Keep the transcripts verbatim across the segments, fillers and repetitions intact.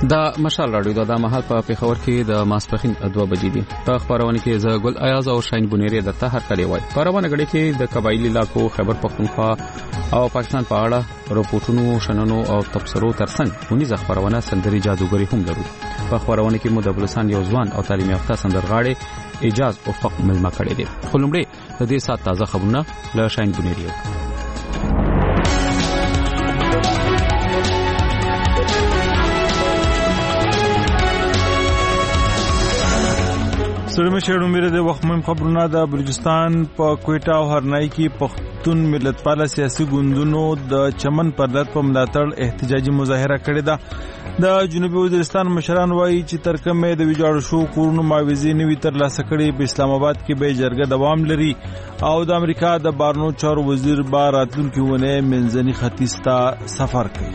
دا مشال راډیو د مهال په پیښور کې د ماسپخین دوه بجې دي. په خبرونه کې زه ګل ایاز او شاین بونیری درته هر کله وای. پرونه غړي کې د قبایلی علاقو خیبر پختونخوا او پاکستان په اړه راپورټونو شننو او تبصرو ترڅنګ ونی خبرونه سندري جادوګری هم لرو. په خبرونه کې مو د بلوچستان یو ځوان او تعلیم یافته سندرغاړي اجاز افق ملما کړی دي. خلومړي د دې سات تازه خبرونه له شاین بونیری. سلام شهرو میره د وخت مهم خبرونه د بلوچستان په کوټا او هرنای کې پښتون ملت پاله سیاسي ګوندونو د چمن پردت په ملاتړ احتجاجي مظاهره کړې ده. د جنوبي وزیرستان مشران وایي چې ترکمه د ویجاړ شو کورونو معاوضې نوي تر لاسه کړې. په اسلام آباد کې به جرګه دوام لري او د امریکا د بارنو چارو وزیر بار راتلونکي ونه منځني ختیځ ته سفر کوي.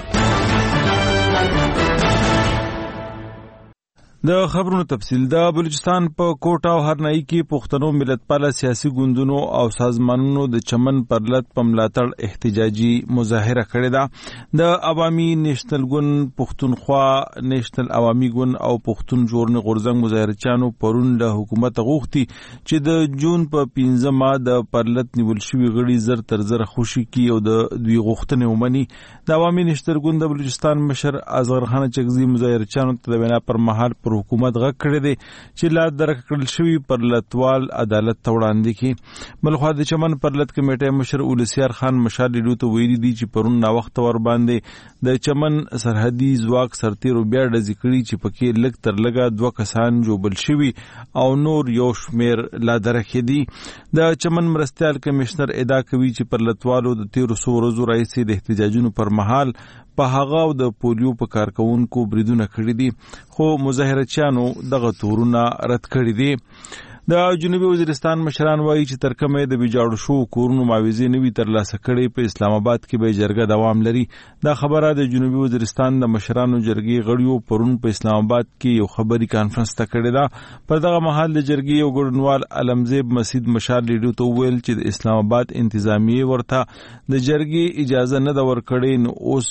د خبرونو تفصیل. د بلوچستان په کوټا او هرنای کې پښتنو ملت پاله سیاسي ګوندونو او سازمانونو د چمن پرلت په ملاتړ احتجاجي مظاهره کړې ده. د عوامي نېشنل ګوند پښتونخوا، نېشنل عوامي ګوند او پښتون جوړنې غورځنګ مظاهرچیانو پرون له حکومت غوښتي چې د جون په پنځمه د پرلت نیول شوی غړي زر تر زر خوشي کی او د دوی غوښتنې ومني. د عوامي نېشنل ګوند د بلوچستان مشر اصغر خان چغزي مظاهرچیانو ته د بنا پر مهال پر حکومت غږ کړی دی چې لا درک کړل شوی پرلتوال عدالت ته وړاندې کړي. بلخوا د چمن پرلت کمیټې مشر اولسیار خان مشال لیدو ته ویلي دي چې پرون نا وخت ور باندې د چمن سرحدي ځواک سرتیرو بیا ډزې کړي چې پکې لږ تر لږه دوه کسان جوبل شوي او نور یو شمیر لا درکې دي. د چمن مرستیال کمشنر ادعا کوي چې پرلتوالو د تیرو څو ورځو راهیسې د احتجاجونو پر مهال په هغه او د پولیو په کارکونکو بریدونه کړی دي، خو مظاهرچیانو دغه تورونه رد کړی دي. د جنوبي وزیرستان مشران وایي چې ترکمه د ویجاړ شو کورونو معاوضې نوي ترلاسه کړي. په اسلام آباد کې به جرګه دوام لري. دا خبره د جنوبي وزیرستان د مشرانو جرګې غړیو پرون په اسلام آباد کې یو خبري کانفرنس ته کړې ده. په دغه مهال د جرګې یو ګډونوال علمزیب مسعود مشال لیدو ته ویل چې د اسلام آباد انتظامیه ورته د جرګې اجازه نه دا ورکړې، نو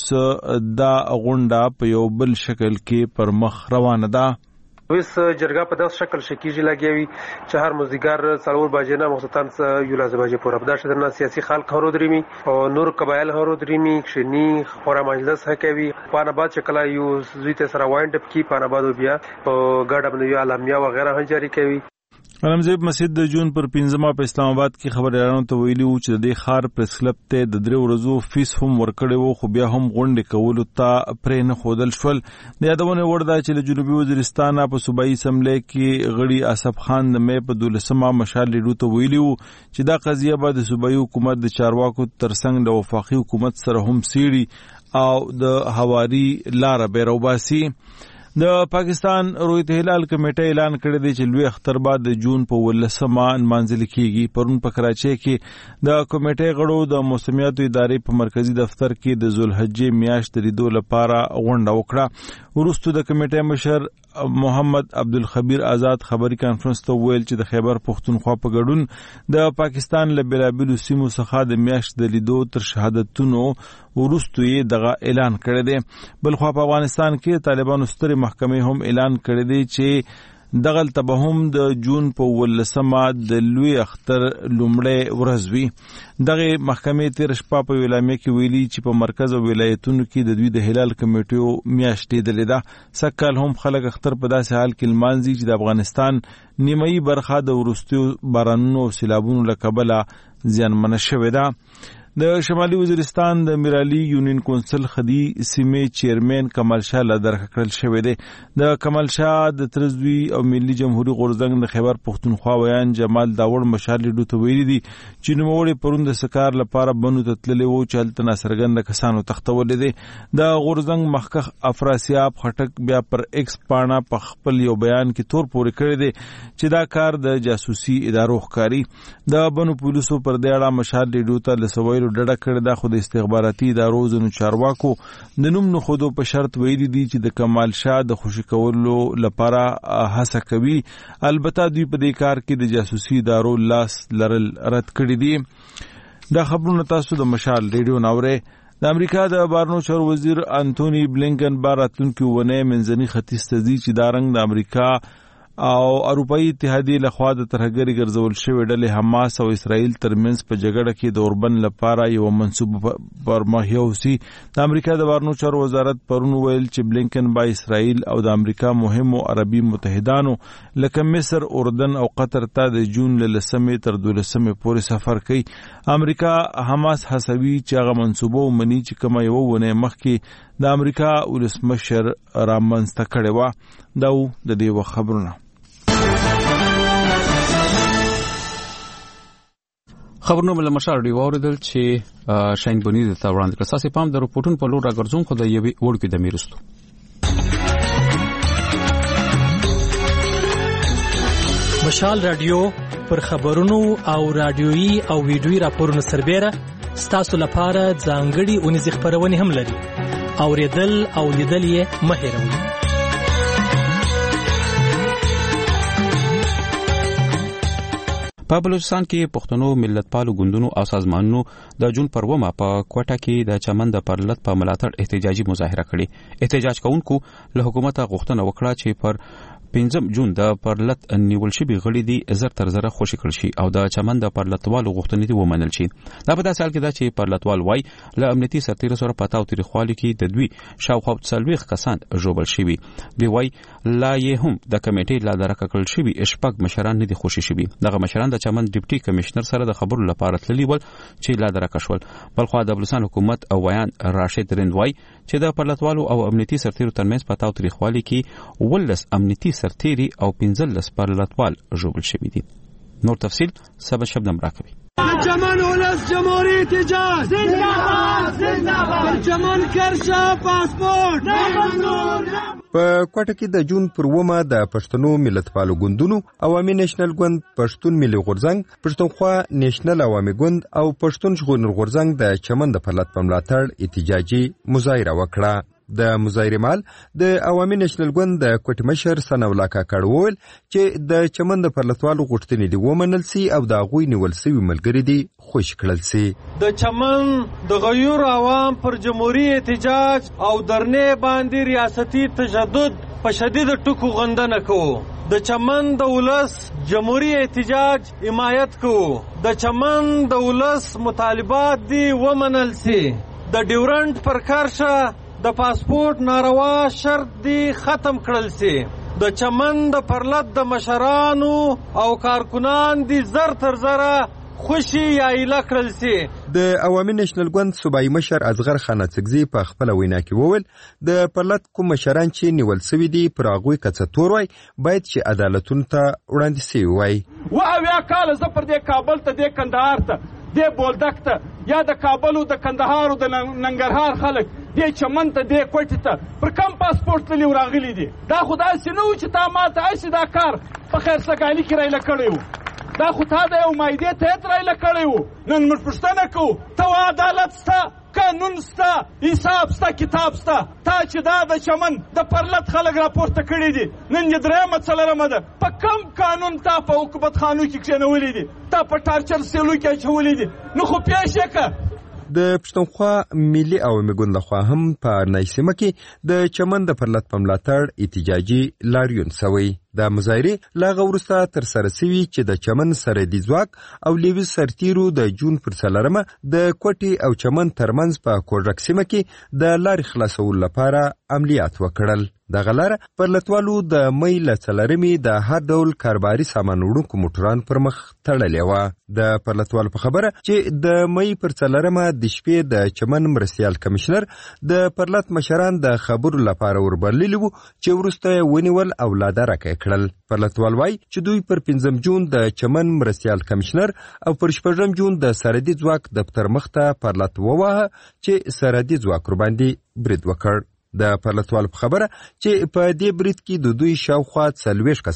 اوس دا غونډه په یو بل شکل کې پر مخ روانه ده. اوس جرګه په داس شکل شکیږي لګیوي چې هر مزګار څلور بجې نه مختتن یو لازم بجې پورې په داش درنه سیاسي خلک هرو دريمي او نور قبایل هرو دريمي شنی خورا مجلس هکوي پانه بعد شکل یو زویته سره وایند اپ کی پانه بعد بیا او ګډ بنوي علامیا وغیرہ هم جاری کوي. علمزیب مسعود د جون پر پنځمه په اسلام آباد کې خبريالانو ته ویلي وو چې د دې خار پریس کلب ته د درې ورځو فیس هم ورکړی وو، خو بیا هم غونډې کولو ته پرې نه ښودل شول. د یادونه وړ ده چې د جنوبي وزیرستان په صوبایي اسمبلی کې غړي اسف خان د مې په دولسمه مشال لیدو ته ویلي وو چې دا قضیه به د صوبایي حکومت د چارواکو ترڅنګ د وفاقي حکومت سره هم سیړي او د هواري لار به روباسي. د پاکستان رویت هلال کمیټه اعلان کړی دی چې لوی اختر بعد د جون په ولسمه منځل کیږي. پرون په کراچۍ کې د کمیټې غړو د موسمیاتو ادارې په مرکزی دفتر کې د ذوالحجې میاشت د لیدو لپاره غونډه وکړه. وروسته د کمیټې مشر محمد عبدالخبیر آزاد خبري کانفرنس ته ویل چې د خیبر پختونخوا په ګډون د پاکستان له بېلابېلو سیمو څخه د میاشت د لیدو تر شهادتونو وروسته یې دغه اعلان کړی دی. بلخوا په افغانستان کې طالبانو سترې محکمې هم اعلان کړی دی چې دغلته به هم د جون په ولسمه د لوی اختر لومړی ورځ وي. دغه محکمې تیر شپه په اعلامیه کې ویلي چې په مرکز او ولایتونو کې د دوی د هلال کمیټو میاشت لیدلې ده. سکهال هم خلک اختر په داسې حال کې لمانځي چې د افغانستان نیمایي برخه د وروستیو بارانونو او سیلابونو له کبله زیانمنه شوې ده. د شمالي وزیرستان د میرالي یونین کونسل خدي سیمې چیرمن کمال شاه له درک کړل شوی دی. د کمال شاه د ترزوی او ملي جمهوریت غورځنګ د خیبر پختونخوا ویان جمال داوړ مشال لیدو ته ویلي دي چې نوموړي پرون د سکار لپاره بنو ته تللی وو چې هلته ناڅرګنده کسانو تختولې دي. د غورځنګ مخکښ افراسیاب خټک بیا پر ایکس پاڼه په خپل یو بیان کې تور پورې کړی دی چې دا کار د جاسوسي ادارو ښکاري. د بنو پولیسو پر دې اړه مشال لیدو ته لسوي ډډه کړې ده، خو د استخباراتي ادارو ځینو چارواکو د نوم نښودو په شرط ویلي دي چې د کمال شاه د خوشي کولو لپاره هڅه کوي. البته دوی په دې کار کې د جاسوسي ادارو لاس لرل رد کړي دي. دا خبرونه تاسو د مشال ریډیو ناوره د امریکا د بهرنیو چارو وزیر انټونی بلینکن به راتلونکي اونۍ منځني ختیځ ته ځي چې دا رنګ د امریکا او اروپאי اتحادیې لخوا د ترهګرۍ ګرځول شوې ډلې حماس او اسرائیل ترمنځ په جګړه کې د اوربند لپاره یو منصوبه پر مخ یوسي. د امریکا د بهرنیو چارو وزارت پرون ویل چې بلینکن به اسرائیل او د امریکا مهمو عربي متحدانو لکه مصر، اردن او قطر ته د جون له لسمې تر دولسمې پورې سفر کوي. امریکا حماس حسوي چې هغه منصوبه ومني چې کومه یو ونه مخکې د امریکا ولسمشر رامنځته کړې وه. دا د دې خبرونه. خبرونه مله مشر دی اوریدل چې شاین بونی د تاوړاند کړه. ساسي پام د رپورټون په لور راګرځون خو د یوې وړکې د میرستو مشال رادیو پر خبرونو او رادیويي او ویډیويي راپورونو سربېره ستاسو لپاره ځانګړي اونیز خبرونه هم لري. اوریدل او لیدل یې مه هېروئ. په بلوچستان کې پښتنو ملتپالو ګوندونو او سازمانونو د جون پر اوومه په کوټه کې د چمن د پرلط په ملاتړ احتجاجي مظاهره کړې. احتجاج کوونکو له حکومت غوښتنه وکړه چې پر پنځم جون د پرلط نیول شوی غړي دي زر تر زره خوشی کړ شي او د چمن د پرلطوالو غوښتنې دي ومنل شي. دا په داسې حال کې ده چې پرلطوال وای له امنیتي سرتیرو سره پتاو تاریخوالي کې د دوی شاوخوا څلوېښت کسان ژوبل شوي. دی وای لا یې هم د کمیټې لا درکه کړل شوي شپږ مشران نه دي خوشی شوي. دغه مشران د چمن ډیپټي کمشنر سره د خبرو لپاره تللي ول چې لا درکه شول. بلخو د بلوچستان حکومت او ویان راشد رندوای چې د پرلطوالو او امنیتي سرتیرو ترمنځ پتاو تاریخوالي کې ولس امنیتي سرتیري او پنځلس پرلطوال ژوبل شوي دي. نور تفصیل سبا شبنم راکوي. چمن ولس جمهوری احتجاج زنده‌باد زنده‌باد چمن کرشا پاسپورت په کوټه کې د جون پر اوومه د پښتنو ملتپالو ګوندونو عوامي نېشنل ګوند، پښتون ملي غورځنګ، پښتونخوا نېشنل عوامي ګوند او پښتون ژغورنې غورځنګ د چمن د پرلط په ملاتړ احتجاجي مظاهره وکړه. د مظاهرې مال د عوامي نېشنل ګوند د کوټې مشر ثناءالله کاکړ وویل چې د چمن د پرلطوالو غوښتنې دي ومنل سي او د هغوی نیول سوي ملګري دي خوش کړل سي. د چمن د غیور عوام پر جمهوری احتجاج او درنې باندې ریاستي تشدد په شدید ټکو غندنه کوو. د چمن د ولس جمهوری احتجاج حمایت کوو. د چمن د ولس مطالبات دي ومنل سي. د ډیورنډ پر کرښه د پاسپورت ناروا شرط دی ختم کړل سي. د چمن د پرلط د مشرانو او کارکنان دی زر تر زره خوشي یا ایله کړل سي. د عوامي نېشنل ګوند صوبایي مشر اصغر خان اڅکزي په خپل وینا کې وویل د پرلط کوم مشران چې نیول سوي دي پر هغوی کڅه تور وای باید چې عدالتونو ته وړاندې سوي وای. و اویا کاله زه پر دې کابل ته دې کندهار ته دې بولدک ته یا د کابل او د کندهار او د ننګرهار خلک دې چمن ته دې کوټې ته پر کم پاسپورت تللی راغلي دي. دا خو داسې نه و چې تا ما ته هسې دا کار په خیرسګالي کې رایله کړی و. دا خو تا د یو مایدې ته رایله کړی و. نن موږ پوښتنه کوو ته عدالت سته، قانون سته، حساب سته، کتاب سته. تا چې دا د چمن د پرلط خلک راپورته کړي دي نن یې درېیمه څلرمه ده په کم قانون تا په حکومت خانو کې کښېنولي دي، تا په ټارچر سیلو کې اچولي دي. نو خو پیش یې که د پښتونخوا ملي عوامي ګوند لخوا هم په نایسیمه کې د چمن د پرلط په ملاتړ احتجاجي لاریون سوی. د مظاهرې لا وروسته تر سره سوي چې د چمن سرحدي ځواک او لیویز سرتیرو د جون پر څلرمه د کوټې او چمن ترمنځ په کوډرک سیمه کې د لارې خلاصولو لپاره عملیات وکړل. دغه لاره پرلطوالو د مۍ له څلرمې د هر ډول کاروباري سامان وړونکو موټران پر مخ تړلې وه. د پرلطوالو په خبره چې د مۍ پر څلرمه د شپې د چمن مرستیال کمشنر د پرلط مشران د خبرو لپاره وربللي وو چې وروسته یې ونیول او لادرکه یې کړل. پرلطوال وایي چې دوی پر پنځم جون د چمن مرستیال کمشنر او پر شپږم جون د سرحدي ځواک دفتر مخته پرلط وواهه چې سرحدي ځواک ورباندې برید وکړ. د پرلطوال په خبره چې په دې برید کې د دوی شاوخوا څلوېښت کسان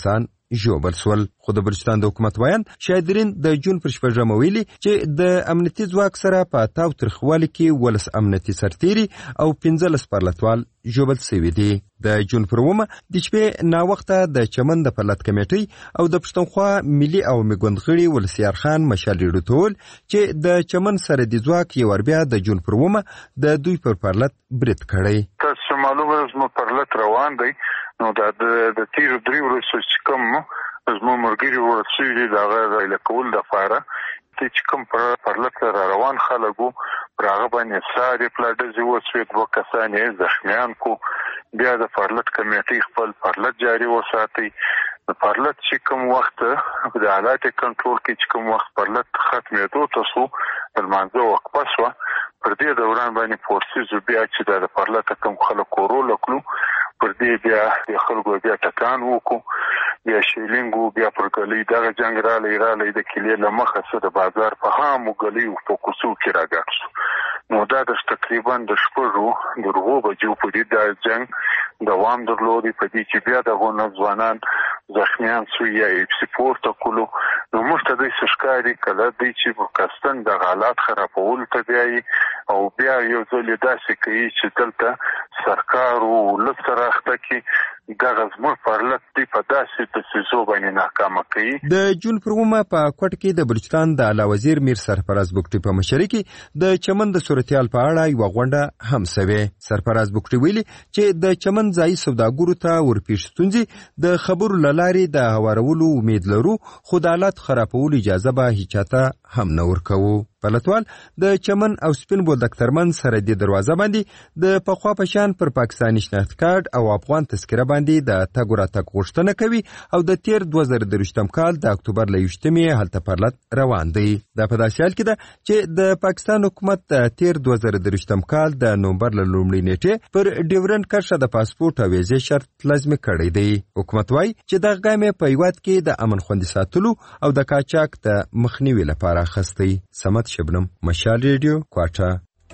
ژوبل سول. خو د بلوچستان د حکومت وایان شاهدرین د جون پر شپږمه ویلي چې د امنیتي ځواک سره په تاو ترخوالي کې ولس امنیتي سرتیري او پنځلس پرلتوال ژوبل شوي دي. د جون پر اوومه د شپې ناوخته د چمن د پرلت کمیټۍ او د پښتونخوا ملي او میګوند غړي ولسیار خان مشال ډوټول چې د چمن سره د ځواک یو وربیا د جون پر اوومه د دوی پر پرلت برید کړی. تاسو معلومه زمو پرلت روان دی نو دا د تیر درې ورځې چې کوم زمو مرګري ورسېږي دا غیر لکول د فاره چې کوم پرلت را روان خلکو پر هغه باندې ساري پلاټ وسوي دوه کسان یې زخمیان کو. بیا د پرلت کمیټې خپل پرلت جاری وساتي. د پرلت چې کوم وخت د حالات کنټرول کې چې کوم وخت پرلت ختمېدو تاسو د مانځو وقفه شو پر دې دوران باندې فورسز بیا چې د پرلت کوم خلکو رول وکړو پر دې بیا د خلکو بیا ټکان وکړو بیا شیلینګو بیا پر کلی دغه جنگ را لې را لې د کلی لمخه سره د بازار په هامو گلی او فوکسو کې راګرځو. نو دا د تقریبا د شپږو درغو بجو په دې د جنگ دوام درلودي په دې چې بیا د غو ځوانان زخمیان سو یا سپورت کولو. نو موږ ته د سشکاري کله د چې پاکستان د حالات خرابول ته دی او بیا یو ځل داسې کوي چې دلته سرکار او لسراخته کې د غزمر پرلت دی په داسې د سيزو باندې ناکامه کوي. د جون پرومه په کوټ کې د بلوچستان د اعلی وزیر میر سرفراز بوکټي په مشرۍ کې د چمن د صورتحال په اړه یو غونډه هم سوي. سرفراز بوکټي ویلي چې د چمن ځای سوداګرو ته ورپېښ ستونزې د خبرو لاري د هوارولو امید لرو خو د حالات خرابولو اجازه به هیچاته هم نه ورکوو. پلتوال د چمن او سپین بولدک ترمن سره د دروازه باندې د پخوا پشان پر پاکستاني شناخت کارت او افغان تذکره باندې د تګ راتګ غوښتنه کوي او د تیر دوه زره درویشتم کال د اکتوبر له یوشتمې هلته پرلت روان دی. دا په داسې حال کې ده چې د پاکستان حکومت د تیر دوه زره درویشتم کال د نومبر له لومړۍ نیټې پر ډیورنډ کرښه د پاسپورت او ویزې شرط لازمي کړی دی. حکومت وایي چې دغه ګام یې په هیواد کې د امن خوندي ساتلو او د قاچاق د مخنیوي لپاره اخیستی. سمت شبنم، مشال ریډیو، کوټه.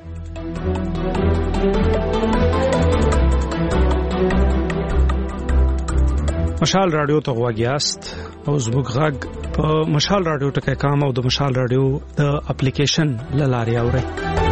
مشال رادیو ته غواګیاست او زموږ غږ په مشال رادیو ټکی کام او د مشال رادیو د اپلیکیشن لاري اوري.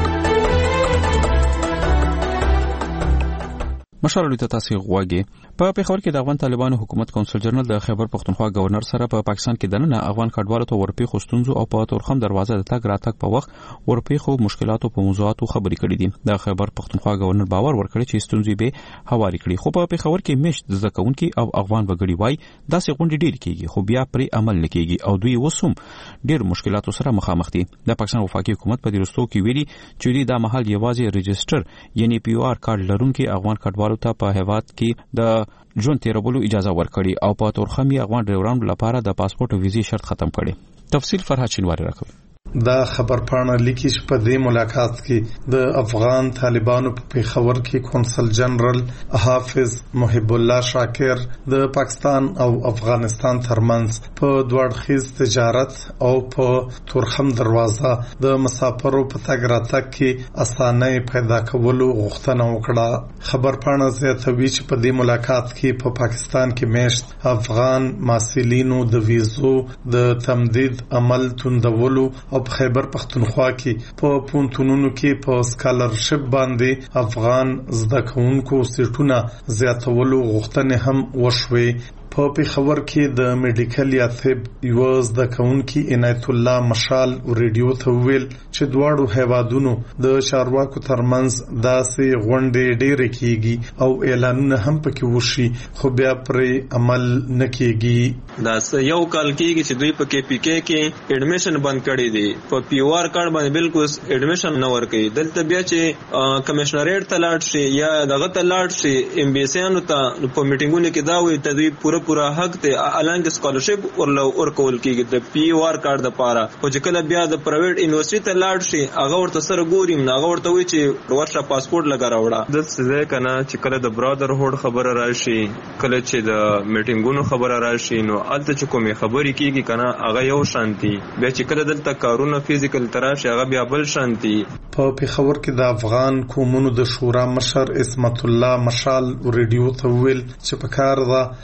مشال رادیو ته تاسو غواګي. په پیښور کې د افغان طالبانو حکومت کونسل جنرال د خیبر پختونخوا گورنر سره په پاکستان کې دننه افغان کډوالو ته ورپی خوستونزو او په تورخم دروازه د تګ راتګ په وخت ورپی خو مشکلاتو په موضوعاتو خبرې کړې دي. د خیبر پختونخوا گورنر باور ورکړي چې ستونزې به هواري کړي. خو په پیښور کې مشت ځکهونکي او افغان وګړي وای داسې غونډې ډېر کیږي خو بیا پرې عمل نه کیږي او دوی وسوم ډېر مشکلاتو سره مخامخ دي. د پاکستان وفاقي حکومت په دروستو کې ویلي چې دوی د محل یوازې ريجستر یعنی پی او آر کارت لرونکي افغان کډوالو ته په هیواد کې د ژوند تیرولو اجازه ورکړي او په تورخمي افغان ډرایورانو لپاره د پاسپورت او ویزې شرط ختم کړي. تفصیل فرهاد شینواری راکوي. دا خبرپاڼه لیکي چې په دې ملاقات کې د افغان طالبانو په پیښور کې کونسل جنرال حافظ محب الله شاکر د پاکستان او افغانستان ترمنځ په دوړخیز تجارت او په تورخم دروازه د مسافرو په تګ راتګ کې اسانۍ پیدا کولو غوښتنه وکړه. خبرپاڼه زیاتوي چې په دې ملاقات کې په پا پاکستان کې میشت افغان محصلینو د ویزو د تمدید عمل توندولو او په خیبر پختونخوا کې په پونتونونو کې په سکالرشپ باندې افغان زده کوونکو سیټونه زیاتولو غوښتنې هم وشوې. په پیښور کې د میډیکل یا طب یو زده کوونکي عنایت الله مشال ریډیو ته ویل چې دواړو هیوادونو د چارواکو ترمنځ داسې غونډې ډېرې کیږي او اعلانونه هم پکې وشي خو بیا پرې عمل نه کیږي. دا یو کال کېږي چې دوی په کې پی کې کې اډمیشن بند کړی دی. په پی او آر کارت باندې بالکل اډمیشن نه ورکوي. دلته بیا چې کمشنریټ ته لاړ شي یا دغه ته لاړ شي ایم بي سي انو ته په میټینګونو کې دا وایي ته دوی پوره پورا حق ته الانګ سکالرشپ ورلو ورکول کیږي د پی او آر کارت لپاره. او چې کله بیا د پرایویټ یونیورسيټي ته لاړ شي هغه ورته سره ګوریم نه هغه ورته وایي چې ورشه پاسپورت لګا راوړه. د څه کنه چې کله د برادر هوډ خبره راشي کله چې د میټینګونو خبره راشي نو الته چې کومه خبرې کیږي کنه هغه یو شانتي بیا چې کله دلته کارونه فزیکل تراشي هغه بیا بل شانتي. په پیښور کې د افغان قومونو د شورا مشر اسمت الله مشال ریډیو ته ویل چې په کار ده پاکستان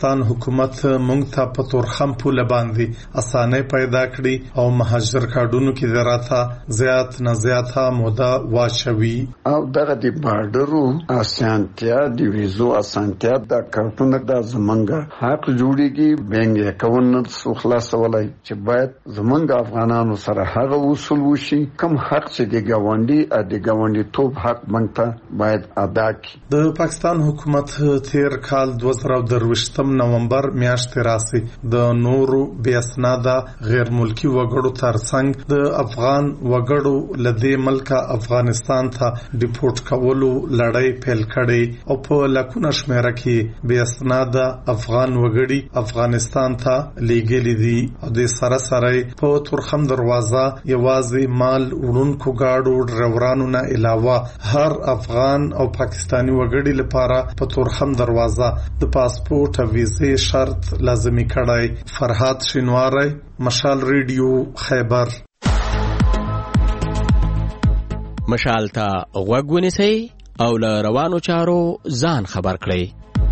پاکستان حکومت مونږ ته په تورخم پوله باندې اسانه پیدا کړي او مهاجر کارډونو کې دراته زیات نه زیاته موده واچوي او دغه د بارډرو اسانتیا د ویزو اسانتیا د کارتونه د زمونږ حق جوړیږي بنګ اکاونټ سو خلاصولای چې باید زمونږ افغانانو سره هغه اصول وشي کوم حق چې د ګاونډي ا د ګاونډي توپ حق مونږ باید ادا کړي. د پاکستان حکومت تیر کال دوه زره درویشتم نومبر میاشتې راسي د نورو بیا اسناده غیر ملکی وګړو ترڅنګ د افغان وګړو لدی ملک افغانستان ته ډیپورټ کولو لړۍ پیل کړي او په لکونه شمیره کې بیا اسناده افغان وګړي افغانستان ته لیږلي دي او د سره سره په تورخم دروازه یوازې مال وړونکو گاډو ډرایورانو نه علاوه هر افغان او پاکستانی وګړي لپاره په تورخم دروازه د پاسپورت او ویزې شرط لازمي کړی. فرهاد شینواری، مشال ریډیو، خیبر. مشال ته غوږ ونیسئ او له روانو چارو ځان خبر کړئ.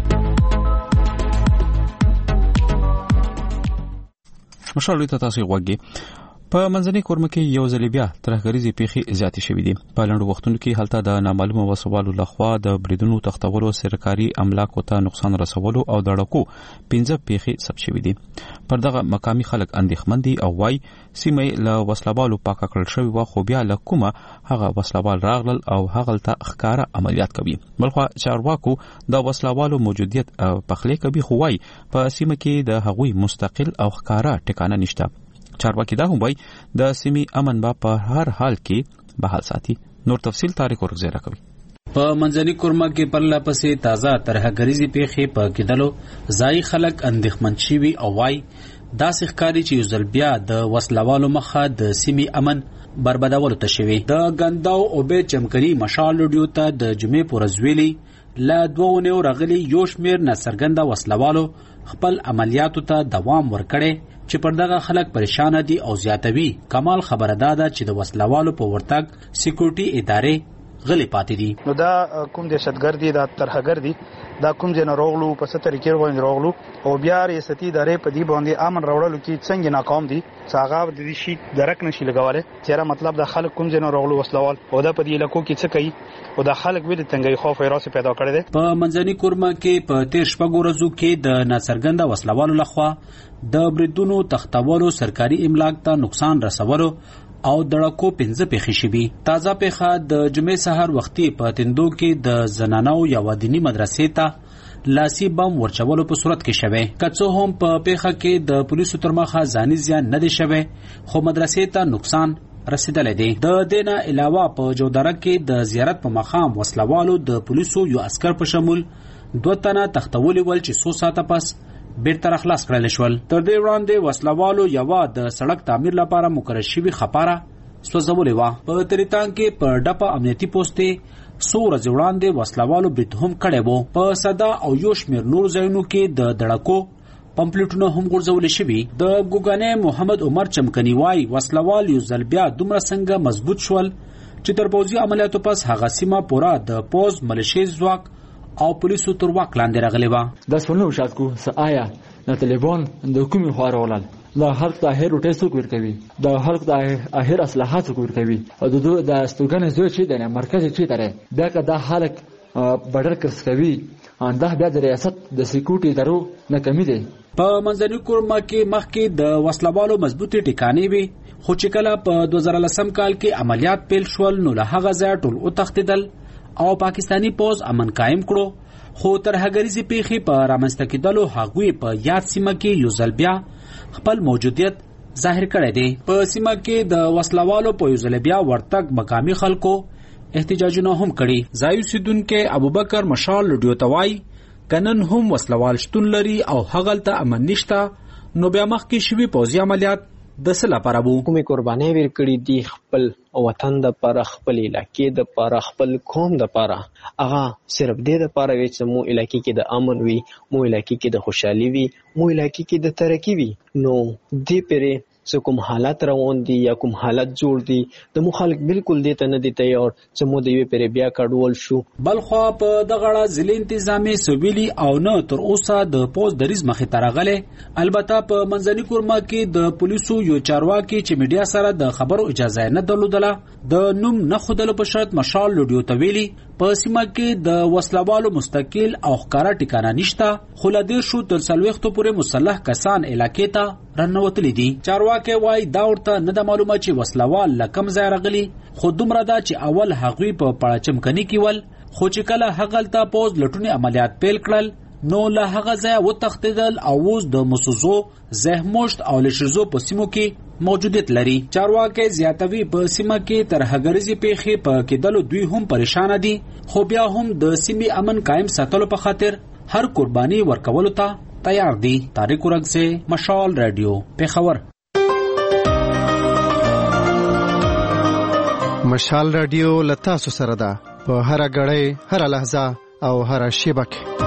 مشال ته تاسو غوږی. په منځنۍ کورمه کې یو ځل بیا ترهګریزې پیښې زیاتې شوې دي. په لنډو وختونو کې هلته د نامعلومه وسوالو لخوا د بریدونو تختولو، سرکاري املاکو ته نقصان رسولو او د ډکو پنځه پیښې ثبت شوې دي. پر دغه مقامي خلک اندېښمن دي او وايي سیمه له وسلوالو پاکه کړل شوې وه، خو بیا له کومه هغه وسلوال راغلل او هغلته ښکاره عملیات کوي. بلخوا چارواکو د وسلوالو موجودیت پخلی کوي، خو وايي په سیمه کې د هغوی مستقل او ښکاره ټکانه نشته. چارواکي دا هم وایي د سیمې امن به په هر حال کې بحال ساتي. نور تفصیل تاریخ ورغزیره کوي. په منځنۍ کورمه کې پرله پسې تازه ترهګریزې پیښې په کېدلو ځایي خلک اندېښمن شوي او وایي داسې ښکاري چې یو ځل بیا د وسلوالو مخه د سیمې امن بربادولو ته شوي. د ګنداو عبید چمکري مشال ریډیو ته د جمعې په ورځ ویلي له دوه اونیو راغلي یو شمېر ناڅرګنده وسلوالو خپل عملیاتو ته دوام ورکړی چې پر دغه خلک پریشان دي او زیاتوي. کمال خبره ده چې د وسلوالو په ورتګ سکیورټي ادارې غلي پاتې دي. نو دا کوم دهشتګرد دي، دا ترهګر دي، دا کوم ځای نه راغلو، په څه طریقې باندې راغلو او بیا ریاستي ادارې په دې باندې امن راوړلو کې څنګه ناکام دي. څنګه د دې شي درک نشي لګولای چې مطلب د خلک کوم ځای نه راغلو وسلوال او دا په دې علاقو کې څه کوي او د خلک ویل تنګي خوف راس پیدا کړی دی. په منځنۍ کورمه کې په تیر شپږ ورځو کې د ناڅرګنده وسلوالو لخوا د بریدونو تختولو، سرکاري املاک ته نقصان رسولو او دړکو پنځه پیښې شوي. تازه پیښه د جمعې سحر وختي په تندو کې د زنانو یوه دیني مدرسې ته لاسي بم ورچولو په صورت کې شوی. که څه هم په پیښه کې د پولیسو تر مخه ځاني زیان نه دی شوی، خو مدرسې ته نقصان رسیدلی دی. د دې نه علاوه په جودره کې د زیارت په مقام وسلوالو د پولیسو یو عسکر په شمول دوه تنه تختولي ول چې څو ساعته پس بیرته راخلاص کړل شول. تر دې وړاندې وسلوالو یوه د سړک تعمیر لپاره مقرر شوې خپاره سوځولې وه. په تریتان کې په ډپه امنیتي پوستې څو ورځې وړاندې وسلوالو برید هم کړی و. په صدا او یو شمېر نور ځایونو کې د دړکو پمپلیټونه هم غورځول شوي. د ګوګانې محمد عمر چمکني وایي وسلوال یو ځل بیا دومره څنګه مضبوط شول چې تر پوځي عملیاتو پس هغه سیمه پوره د پوځ، ملیشې ځواک او پولیسو تر واک لاندې راغلی وه. دا سونه وشات کو سآیا د طالبان د کومې خوا راولل د خلق د اهر روټي څوک ورکوي، د خلق د اهر اصلاحات څوک ورکوي او د د استوګنې زوی چې د مرکز چې تره بیا که دا خلک بدل کړس کوي انده بیا د ریاست د سکیورټي درو نه کمی دی. په منځنۍ کورمه کې مخکې د وسلوالو مضبوطې ټکانې وي، خو چې کله په دوه زره لسم کال کې عملیات پیل شول نو له هغه ځایه ټول وتښتېدل او پاکستانی پوځ امن قایم کړو. خو ترهګریزې پیښې په رامنځته کېدلو هغوی په یاد سیمه کې یو ځل بیا خپل موجودیت ظاهر کړی دی. په سیمه کې د وسلوالو په یو ځل بیا ورتګ مقامي خلکو احتجاجونه هم کړي. ځایي اوسیدونکی ابوبکر مشال ریډیو ته وایي که نن هم وسلوال شتون لري او هغلته امن نشته نو بیا مخکې شوي پوځي عملیات د څه لپاره وو. کومې قربانۍ ورکړي دي خپل وطن دپاره، خپل علاقې دپاره، خپل قوم دپاره، هغه صرف دې دپاره وي چې مو علاقې کې د امن وي، مو علاقې کې د خوشحالي وي، مو علاقې کې د ترقي وي. نو دې پرې څه کوم حالات روان دي یا کوم حالت جوړ دي د مو خلک بالکل دې ته نه دي تیار چې مو د یوې پرې بیا کډول شو. بلخوا په دغه ضلع انتظامی سویلی او نه تر اوسه د پوز دریز مخې ته راغلی. البته په منځني کورما کې د پولیسو یو چارواکي چې میډیا سره د خبرو اجازه نه درلودله د نوم نه خودلو په شرط مشال لوډیو ته ویلي په سیمه کې د وسلوالو مستقل او ښکارا ټکانه نشته، خو له دې شو تر څلوېښتو پورې مسلح کسان علاقې ته راننوتلي دي. چارواکي وایي دا ورته نه ده معلومه چې وسلوال له کوم ځای راغلي، خو دومره ده چې اول هغوی په پړاچمکني کې ول، خو چې کله هغلته پوز لټونې عملیات پیل کړل نو له هغه ځای وتښتېدل او اوس د مسوزو، زهمشت او لشرزو په سیمو کې موجودیت لري. چارواکي زیاتوي په سیمه کې تر هغریزي پیښې په کېدلو دوی هم پریشان دي، خو بیا هم د سیمې امن قائم ساتلو په خاطر هر قرباني ورکولو ته تیار دي. طارق ورغزه، مشال رادیو، پیښور. مشال رادیو لتاسو سره ده په هر غړې، هر لحظه او هر شیبه کې.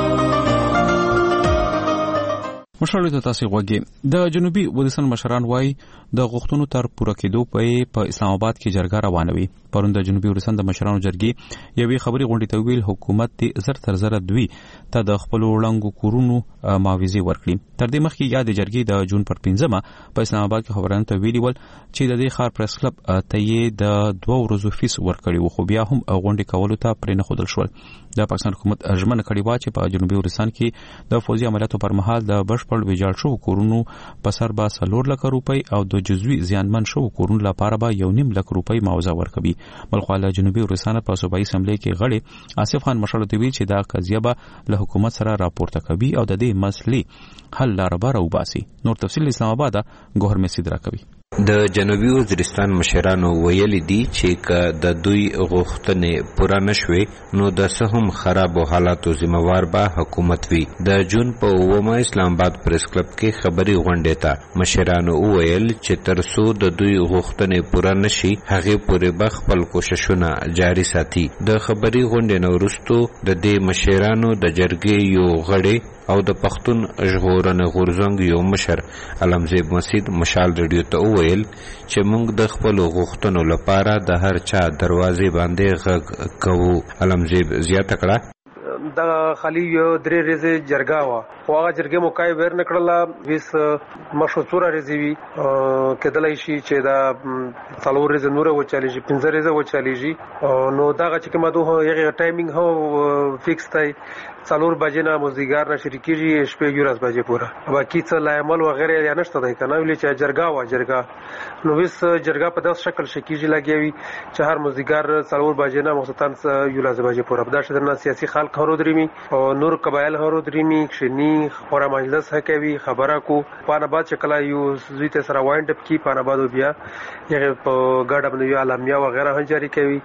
مشرانو ته تاسو غوږی د جنوبي ولسن مشران وای د غوښتنو تر پوره کېدو په په اسلام آباد کې جرګه روانوي. پرون د جنوبي ولسن د مشرانو جرګې یوې خبري غونډې ته ویل حکومت دې زر تر زر دوی ته د خپل وړاندو کورونو معاوضه ورکړي. تر دې مخکې یاد جرګې د جون پر پنځمه په اسلام آباد کې خبرانه ته ویلي ول چې د دې خار پریس کلب ته یې د دوه ورځو فیس ورکړي و، خو بیا هم غونډې کولو ته پرې نه خودل شول. د پاکستان حکومت ژمنه کړې و چې په جنوبي ولسن کې د فوزي عملیاتو پر مهال د بشپړ ویجاړ شو کورونو په سر به څلور لک روپۍ او د جزوي زیانمن شو کورونو لپاره به یو نیم لک روپۍ معاوضه ورکوي. بلخو له جنوبي ولسن په صوبایي اسمبلی کې غړي آصف خان مشر ته ویل چې دا قضیه به له حکومت سره راپورته کوي او د دې مسلې حل لاره به راوباسي. نور تفصیل اسلام آباد ګوهر مسید راکوي. د جنوبي وزیرستان مشرانو ویلي دي چې که د دوی غوښتنې پوره نشوي نو د څه هم خرابو حالاتو ذمہوار به حکومت وي. د جون په اوومه اسلام آباد پریس کلب کې خبري غونډې ته مشرانو وویل چې تر څو د دوی غوښتنې پوره نشي هغې پورې به خپل کوششونه جاري ساتي. د خبري غونډې نه وروستو د دې مشرانو د جرګې یو غړی او د پښتون ژغورنې غورځنګ یو مشر علمزیب مسید مشال ریډیو ته وویل چې موږ د خپلو غوښتنو لپاره د هر چا دروازې باندې غږ کوو. علمزیب زیاته کړه د خالي یو درې ورځې جرګه وه، خو هغه جرګې مو کای ور نه کړله. ویس مشو څوره ورځې وي کېدلی شي چې دا څلور ورځې نوره وچالیږي، پنځه ورځې وچالیږي. نو دغه چې کومه دوه هغې ټایمینګ هم فکس دی، څلور بجې نه مازدیګر نه شروع کېږي شپې یولس بجې پوره. باقي څه لایمل وغیره یا نشته دی که نه ویلې چې جرګه وه جرګه. نو ویس جرګه په داسې شکل چې کېږي لګیا وي چې هر مازدیګر څلور بجې نه مخصوصا یولس بجې پوره. په داسې درنه سیاسي خلک هرو درېمي او نور قبایل هرو درېمي کښېني خورا مجلس هکوي خبره کو. پان آباد چې کله یو زوی ته سره وایند اپ کي پان آباد بیا هغې په ګډه باندې یو اعلامیه وغیره هم جاري کوي.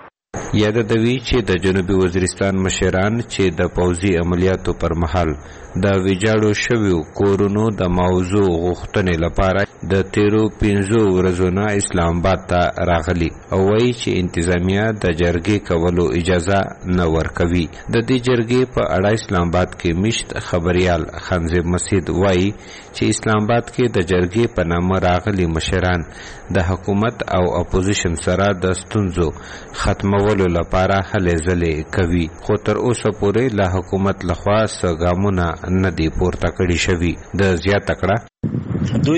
یادوي چې د جنوبي وزیرستان مشران چې د پوځي عملیاتو پر مهال د ویجاړو شویو کورونو د موضوع غوښتنې لپاره د تیرو پنځو ورځو نه اسلام آباد ته راغلي او وایي چې انتظامیه د جرګې کولو اجازه نه ورکوي. د دې جرګې په اړه اسلام آباد کې مشت خبريال خانزیب مسید وایي چې اسلام آباد کې د جرګې په نامه راغلي مشران د حکومت او اپوزیشن سره د ستونزو ختمولو لپاره هلې ځلې کوي، خو تر اوسه پورې له حکومت لخوا څه ګامونه نه دي پورته کړي شوي. د زیاته کړه دوی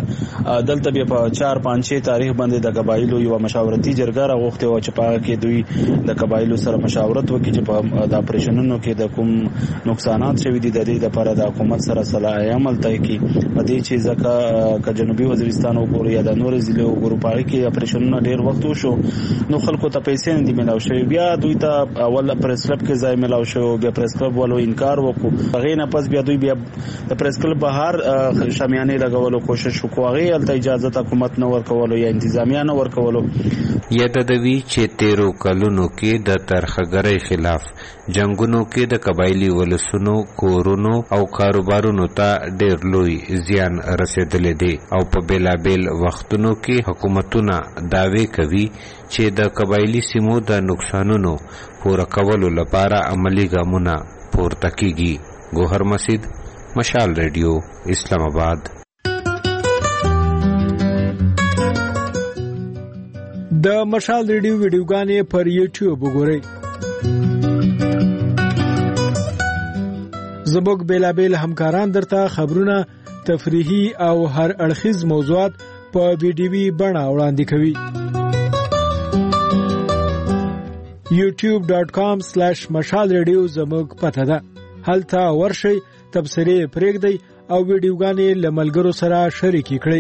دلته بیا په چار پنځه تاریخ باندې د قبایلو یو مشاورتي جرګه راغوښته و چې په کې دوی د قبایلو سره مشاورت وکړي چې په د اپریشنونو کې د کوم نقصانات شوي دي د دې لپاره د حکومت سره صلاح عمل طی کړي. په دې چې ځکه ک جنوبي وزیرستان وګورو یا د نور ضلعو وګورو په کې اپریشنونه ډیر وخت وشو نو خلکو ته پیسې نه دي ملاو شوي. بیا دوی ته اول پریس کلب کې ځای ملاو شو، بیا پریس کلب والو انکار وکړو، هغه نه پس بیا دوی بیا د پریس کلب بهر شامیانه لګولو کوشش وکړو، هغه الته اجازه حکومت نه ورکولو یا انتظامیه نه ورکولو. یادوي چې تیرو کلونو کې د ترخګرۍ خلاف جنگونو کې د قبایلی ولسونو کورونو او کاروبارونو ته ډېر لوی زیان رسیدلی دی او په بیلابیل وختونو کې حکومتونه دعوی کوي چې د قبایلی سیمو د نقصانونو پوره کولو لپاره عملی ګامونه پورته کیږي. ګوهر مسید، مشال ریډیو، اسلام آباد. د مشال ریډیو ویډیوګانې پر یوټیوب وګورئ. زموږ بیلابیل همکاران درته خبرونه، تفریحي او هر اړخیز موضوعات په ویډیوي بڼه وړاندې کوي. یوټیوب ډاٹ کام سلیش مشال ریډیو زموږ پته ده. هلته ورشئ، تبصرې پرېږدئ او ویډیوګانې له ملګرو سره شریکې کړئ.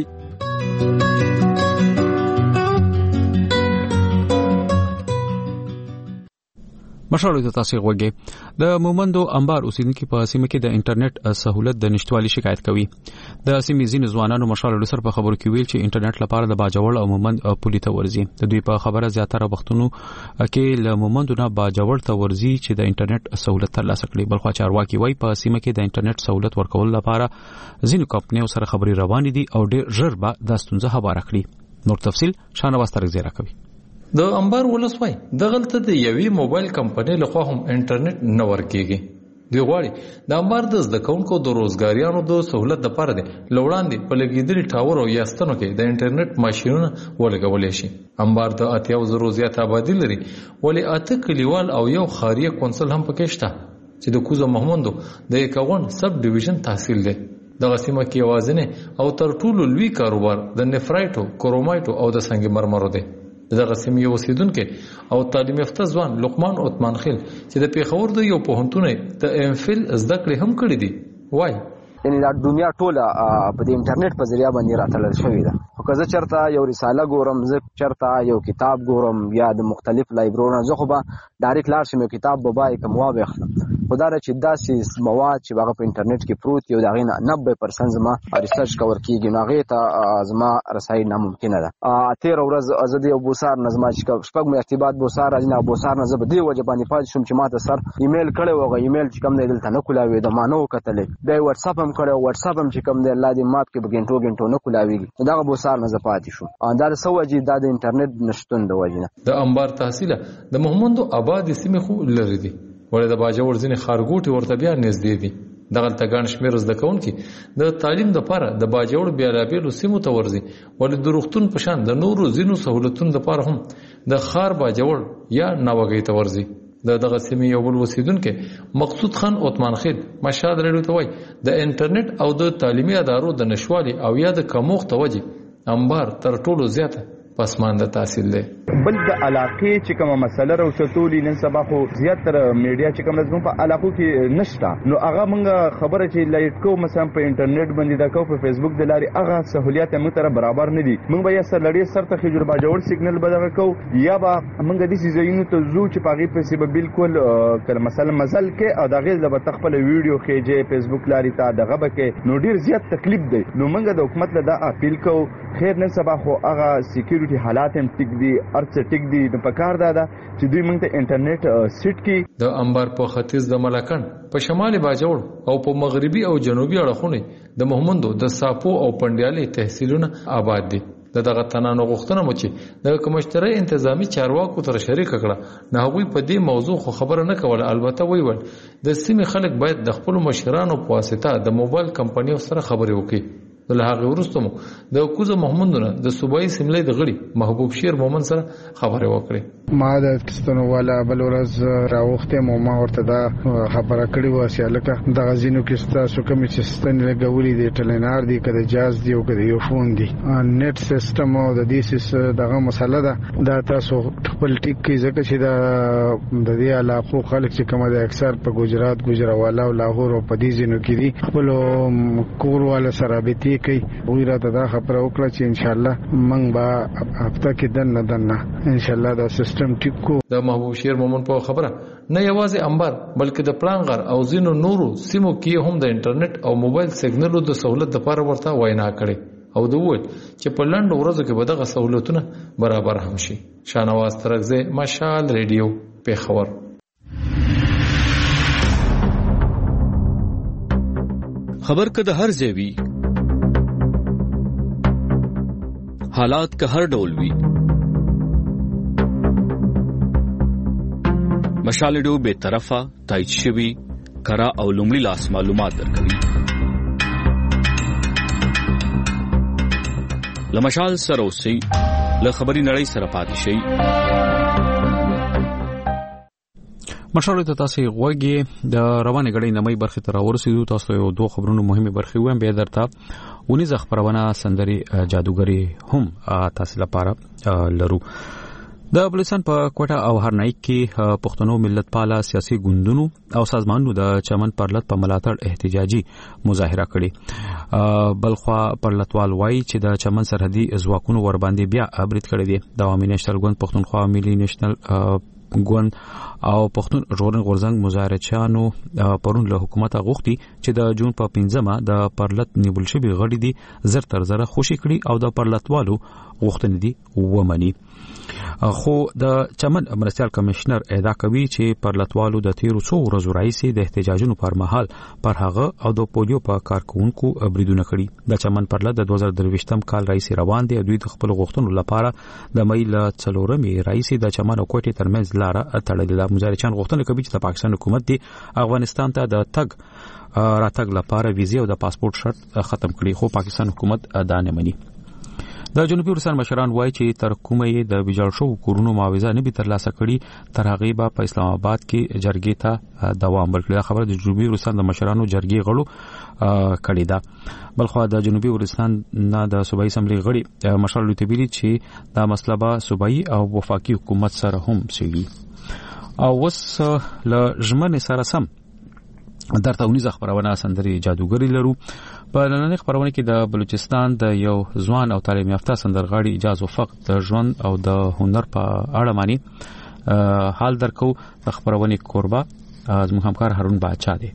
مشالو ته تاسو غوږی. د مومندو انبار اوسیدونکو په سیمه کې د انټرنیټ سہولت د نشټوالي شکایت کوي. د سیمې ځینې ځوانانو مشالو سره په خبرو کې ویل چې انټرنیټ لپاره د باجوړ او مومند پولي ته ورځي. د دوی په خبره زیاتره وختونو کې له مومندو نه باجوړ ته ورځي چې د انټرنیټ سہولت ترلاسه کړي. بلخو چارواکي وایي په سیمه کې د انټرنیټ سہولت ورکول لپاره ځینې کمپنیو سره خبري روان دي او ډېر ژر به د ستونزه هواره کړي. نور تفصيل شانواز ترک زیرا کوي. د انبار ولسوای د غلطه د یوې موبایل کمپنۍ لخوا هم انټرنیټ نه ورکیږي. دی غواړي د انبار د زده کوونکو د روزګاریانو د سہولت لپاره دی لوړاندې په لګیدلي ټاور او یاستنو کې د انټرنیټ ماشینونه ولګولې شي. انبار د اتیا زرو زیات آبادی لري، ولی اته کلیوال او یو خاریه کونسل هم پکې شته چې د کوزه محمودو د اکاون سب ډیویژن تحصیل دی. دغه سیمه کې یوازینی او تر ټولو لوی کاروبار د نفرایټو، کرومایټو او د سنگ مرمرو دی. دغه سیمې اوسیدونکو او تعلیم یافته ځوان لقمان عثمان خیل چې د پیښور د یو پوهنتون د ام فل زده کړې هم کړې دي وای یعنی دا دنیا ټوله په د انټرنیټ په ذریعہ باندې راتلل شوې ده. خو که زه چرته یو رساله ګورم، زه چرته یو کتاب ګورم یا د مختلف لایبرونو، زه خو به ډایرکټ لاړ شم یو کتاب به بای کوم واخلم. خو دا چې داسې مواد چې هغه په انټرنیټ کې پروت یو دغه نوي پرسنټ زما ریسرچ کور کیږي نو هغه ته زما رسای ناممکنه ده. تیر ورځ ازدي او بوسار نظم چې شپږ مې ارتباط بوسار راځي بوسار نه زه به دی وجه باندې پات شم چې ماته سر ایمیل کړي وغه ایمیل چې کوم نه دلته نه کولاوي د مانو کتلې د واتس اپ هم کړي واتس اپ هم چې کوم د الله دې مات کې بګینټو ګینټو نه کولاويږي دا بوسار نه زپاتې شو. دا د سوجي د انټرنیټ نشټون د وجه د انبار تحصیل د محمودو آباد سیمه خو لري دي، ولې د باجوړ ځینې خارګوټي ورته بیا نږدې دي. دغه تګان شمیر زده کوونکي د تعلیم لپاره د باجوړ بیلابیلو سیمو ته ورځي، ولې د روغتون په شان د نورو ځینو سہولتونو لپاره هم د خار باجوړ یا ناوګي ته ورځي. د دغه سیمې یو بل اوسیدونکو مقصود خان عثمان خیل مشهد لري ته وای د انټرنیټ او د تعلیمي ادارو د نشوالي او یا د کموخت توجه انبار تر ټولو زیاته پسمانده تحصیل دی. بل د علاقې چې کومه مسله راوچتولې نن سبا خو زیاتره میډیا چې کوم زموږ په علاقو کې نشته، نو هغه موږ خبره چې لایټ کو مثلا په انټرنیټ باندې دا کو په فیسبوک د لاري هغه سہولیت موږ ته برابر نه دي. موږ به یا سر لړې سر ته خجر باجوړ سیګنل بدغه کو یا به موږ د دې زینو ته زو چې پاغي په سبب بالکل کله مثلا مزل کې او دغه د تخپل ویډیو خېجه فیسبوک لاري ته دغه به کې نو ډیر زیات تکلیف دی. نو موږ د حکومت له دا اپیل کو خیر نن سبا خو هغه سکیورټي حالات هم ټیک دي ارڅ ټیک دي نو پکار دا ده چې دوی موږ ته انټرنیټ سیټ کی. د انبار په ختیځ د ملکن په شمالي باجوړ او په مغربي او جنوبي اړخونو د محمودو د ساپو او پندیالي تحصیلونه آباد دي. دغه تنانو غوښتنه مو چې د کمشتري انتظامی چارواکو تر شریک کړه نه هغوی په دې موضوع خو خبره نه کوله. البته ویول د سیمې خلک باید د خپل مشرانو په واسطه د موبایل کمپنیو سره خبرې وکړي. د هغه وروسته مو د کوزه محمودونه د صوبایي سیملې د غړي محبوب شیر مومن سره خبرې وکړې. ما د کستونو والا بل ورځ راوخته مو ما ورته دا خبره کړې و چې الکه د غزینو کې تاسو کوم چې ستنې لګولې دي ټلینار دي کده جاز دی او کده یو فون دی نیټ سیستم او د دې سیس دغه مسله ده دا تاسو خپل ټیک کې ځکه چې دا د دې علاقو خلک چې کومه د اکثر په ګجرات ګجراوالا او لاهور او په دې ځینو کې دي خپل کور والا سره به کوي ویرا دا خبره وکړه چې ان شاء الله موږ به هفته کې دنه دنه ان شاء الله دا سیستم ټیک کو. د محبوب شیر مومن په خبره نه یوازې انبار بلکې د پلانغر او زینو نورو سیمو کې هم د انټرنیټ او موبایل سیګنالو د سہولت لپاره ورته وینا کړي او د وویل چې په لاندو ورځو کې به دغه سہولتونه برابر هم شي. شانواز ترغزه مشال ریډیو پیښور. خبر کده هر ځای وي حالات که هر ډول وي مشال ریډیو به طرفه تایید شوی کرا او لومړی لاس معلومات درکوي. لمشال سره اوسئ له خبري نړۍ سره پاتې شئ. مشاله ته تاسو غوږی د روانه غړي نمای برخه تر ورسېدو. تاسو یو دوه خبرونه مهمه برخه ویم به درته ونیز خبرونه سندري جادوګری هم تاسو لپاره لرو. د بلوچستان په کوټه او هرنایک کې پښتنو ملت پاله سیاسي ګوندونو او سازمانونو د چمن پرلط په ملاتړ احتجاجي مظاهره کړې. بلخوا پرلطوال وایي چې د چمن سرحدي ځواکونو ور باندې بیا برید کړی دی. د عوامي نېشنل ګوند پښتونخوا ملي نېشنل ګوند او پښتون ژغورنې غورځنګ مظاهرچیانو پرون له حکومت غوښتي چې د جون په پنځمه د پرلط نیول شوی غړي دي زر تر زره خوشي کړي او د پرلطوالو غوښتنې دي ومني. خو د چمن مرستيال کمشنر ادعا کوي چې پرلطوالو د تیرو څو ورځو راځي د احتجاجونو پر مهال پر هغه او د پولیو په کارکونکو بریدونه کړي. د چمن پرلط د دوه زره درویشتم کال راځي روان دي. دوی د خپل غوښتنو لپاره د مې له څلورمې راځي د چمن او کوټې ترمنځ لاره تړلې ده. مظاهرچیان غوښتنه کوي چې د پاکستان حکومت دی افغانستان ته د تګ راتګ لپاره ویزه او د پاسپورت شرط ختم کړي، خو پاکستان حکومت دا نه مني. د جنوبي ورستان مشران وایي چې تر کومه د ویجاړ شو کورونو معاوضه نه به ترلاسه کړي تر هغه به په اسلام آباد کې جرګې ته دوام ورکړي. خبره د جنوبي ورستان د مشرانو جرګې غړو کړي ده. بلخو د جنوبي ورستان نه د صوبایي اسمبلی غړي مشال لوتبيلي چې دا مسله به صوبایي او وفاقي حکومت سره هم سوي. او وس له ژمنې سره سم درته ونیز خبرونه سندري جادوګری لرو. په نننۍ خبرونه کې د بلوچستان د یو ځوان او تعلیم یافته سندرغاړي اجازه وفق د ژوند او د هنر په اړه معنی حال درکو. د خبرونه کوربه زموږ همکار هارون باچا دی.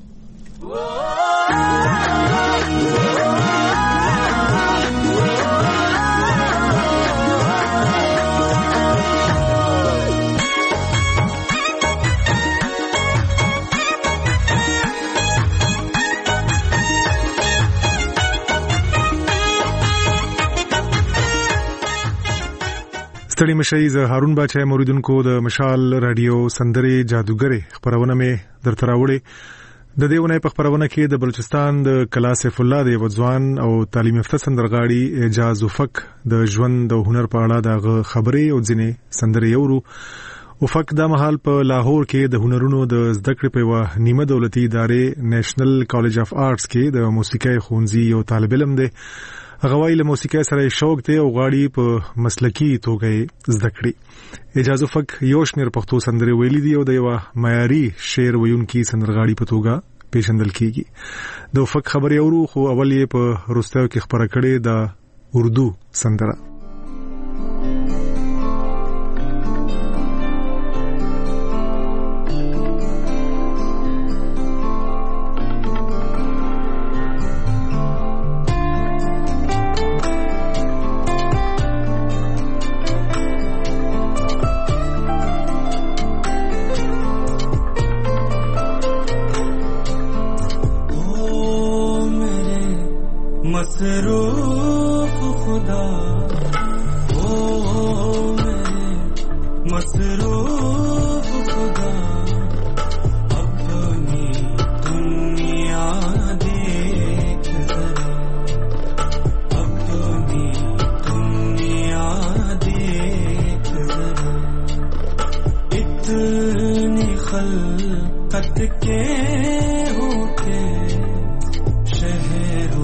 ستړي مشي زه هارون باچا موریدونکو د مشال رادیو سندري جادوګری خبرونه مې درته راوړې. د دې ونې په خبرونه کې د بلوچستان د کلا سیف الله د وځوان او تعلیم یافته سندرغاړي اجاز وفق د ژوند او هنر په اړه د خبرې او ځینې سندري یورو. وفق د مهال په لاهور کې د هنرونو د زده کړې په نیمه دولتي ادارې نېشنل کالج اف آرټس کې د موسیقي ښوونځي یو طالب علم دی. هغه وايي له موسیقۍ سره شوق دی او غواړي په مسلکي توګه زده کړي. اجازه فک یو شمیر پښتو سندرې ویلي دي او د یو معیاري شعر ویونکي سندرغاړي په توګه پیژندل کیږي. د فک خبرې اورو خو اول یې په روستاو کې خبره کړې د اردو سندره. मसरूफ खुदा ओ मेरे मसरूफ खुदा अपनी दुनिया देख जरा अपनी दुनिया देख जरा इतनी खलकत के होते शहरों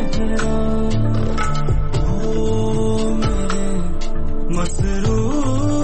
मसरूफ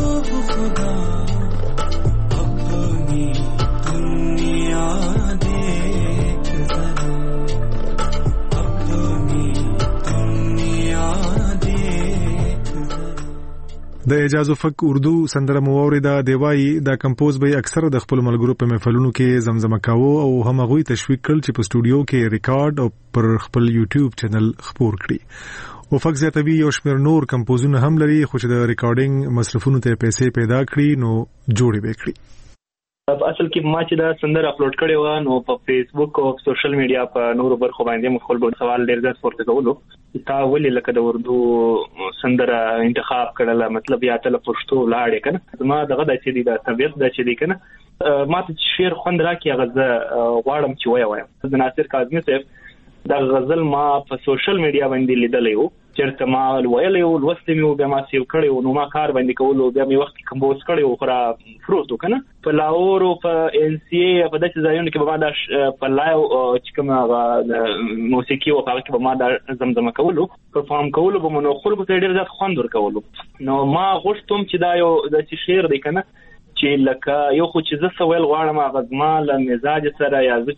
د اجازفک اردو سندره موریدا دیوای دا کمپوز به اکثر د خپل ملګرو په محفلونو کې زمزمه کاوه او هم غوي تشویق کړ چې په سټوډیو کې ریکارډ او پر خپل یوټیوب چینل خپور کړي. او فک زیاتوی یو شمیر نور کمپوزونه هم لري خو چې د ریکارډینګ مصرفونو ته پیسې پیدا کړي نو جوړې وکړي. په اصل کې ما چې دا سندر اپلوډ کړی و نو په فیسبوک او سوشل میډیا په نورو برخو باندې مخول به سوال ډیر زیات پورته کولو تا ولې لکه د اردو سندر انتخاب کړل مطلب یا تل پښتو لاړې کنه ما دغه د چې دی د طبيعت د چې دی کنه ما ته شعر خوند راکې غزه غواړم چې وای وایم د ناصر کاظمی صاحب دا غزل ما په سوشل میډیا باندې لیدلې و چرته ما ویلې او لوستې مې بیا ما سیو کړی او نو ما کار باندې کولو بیا مې وخت کمپوز کړی او خورا فروټو کنه په لاهور او په ان سی ای په داسې ځایونو کې به ما دا په لایو چې کوم موسیقي او هغه کې به ما دا زمزمه کولو پرفارم کولو به نو خلکو ته ډېر زیات خوند ورکولو نو ما غوښتم چې دا یو د شعر دی کنه چې لکه یو خو چې زه سوال غواړم هغه زما له مزاج سره یا زه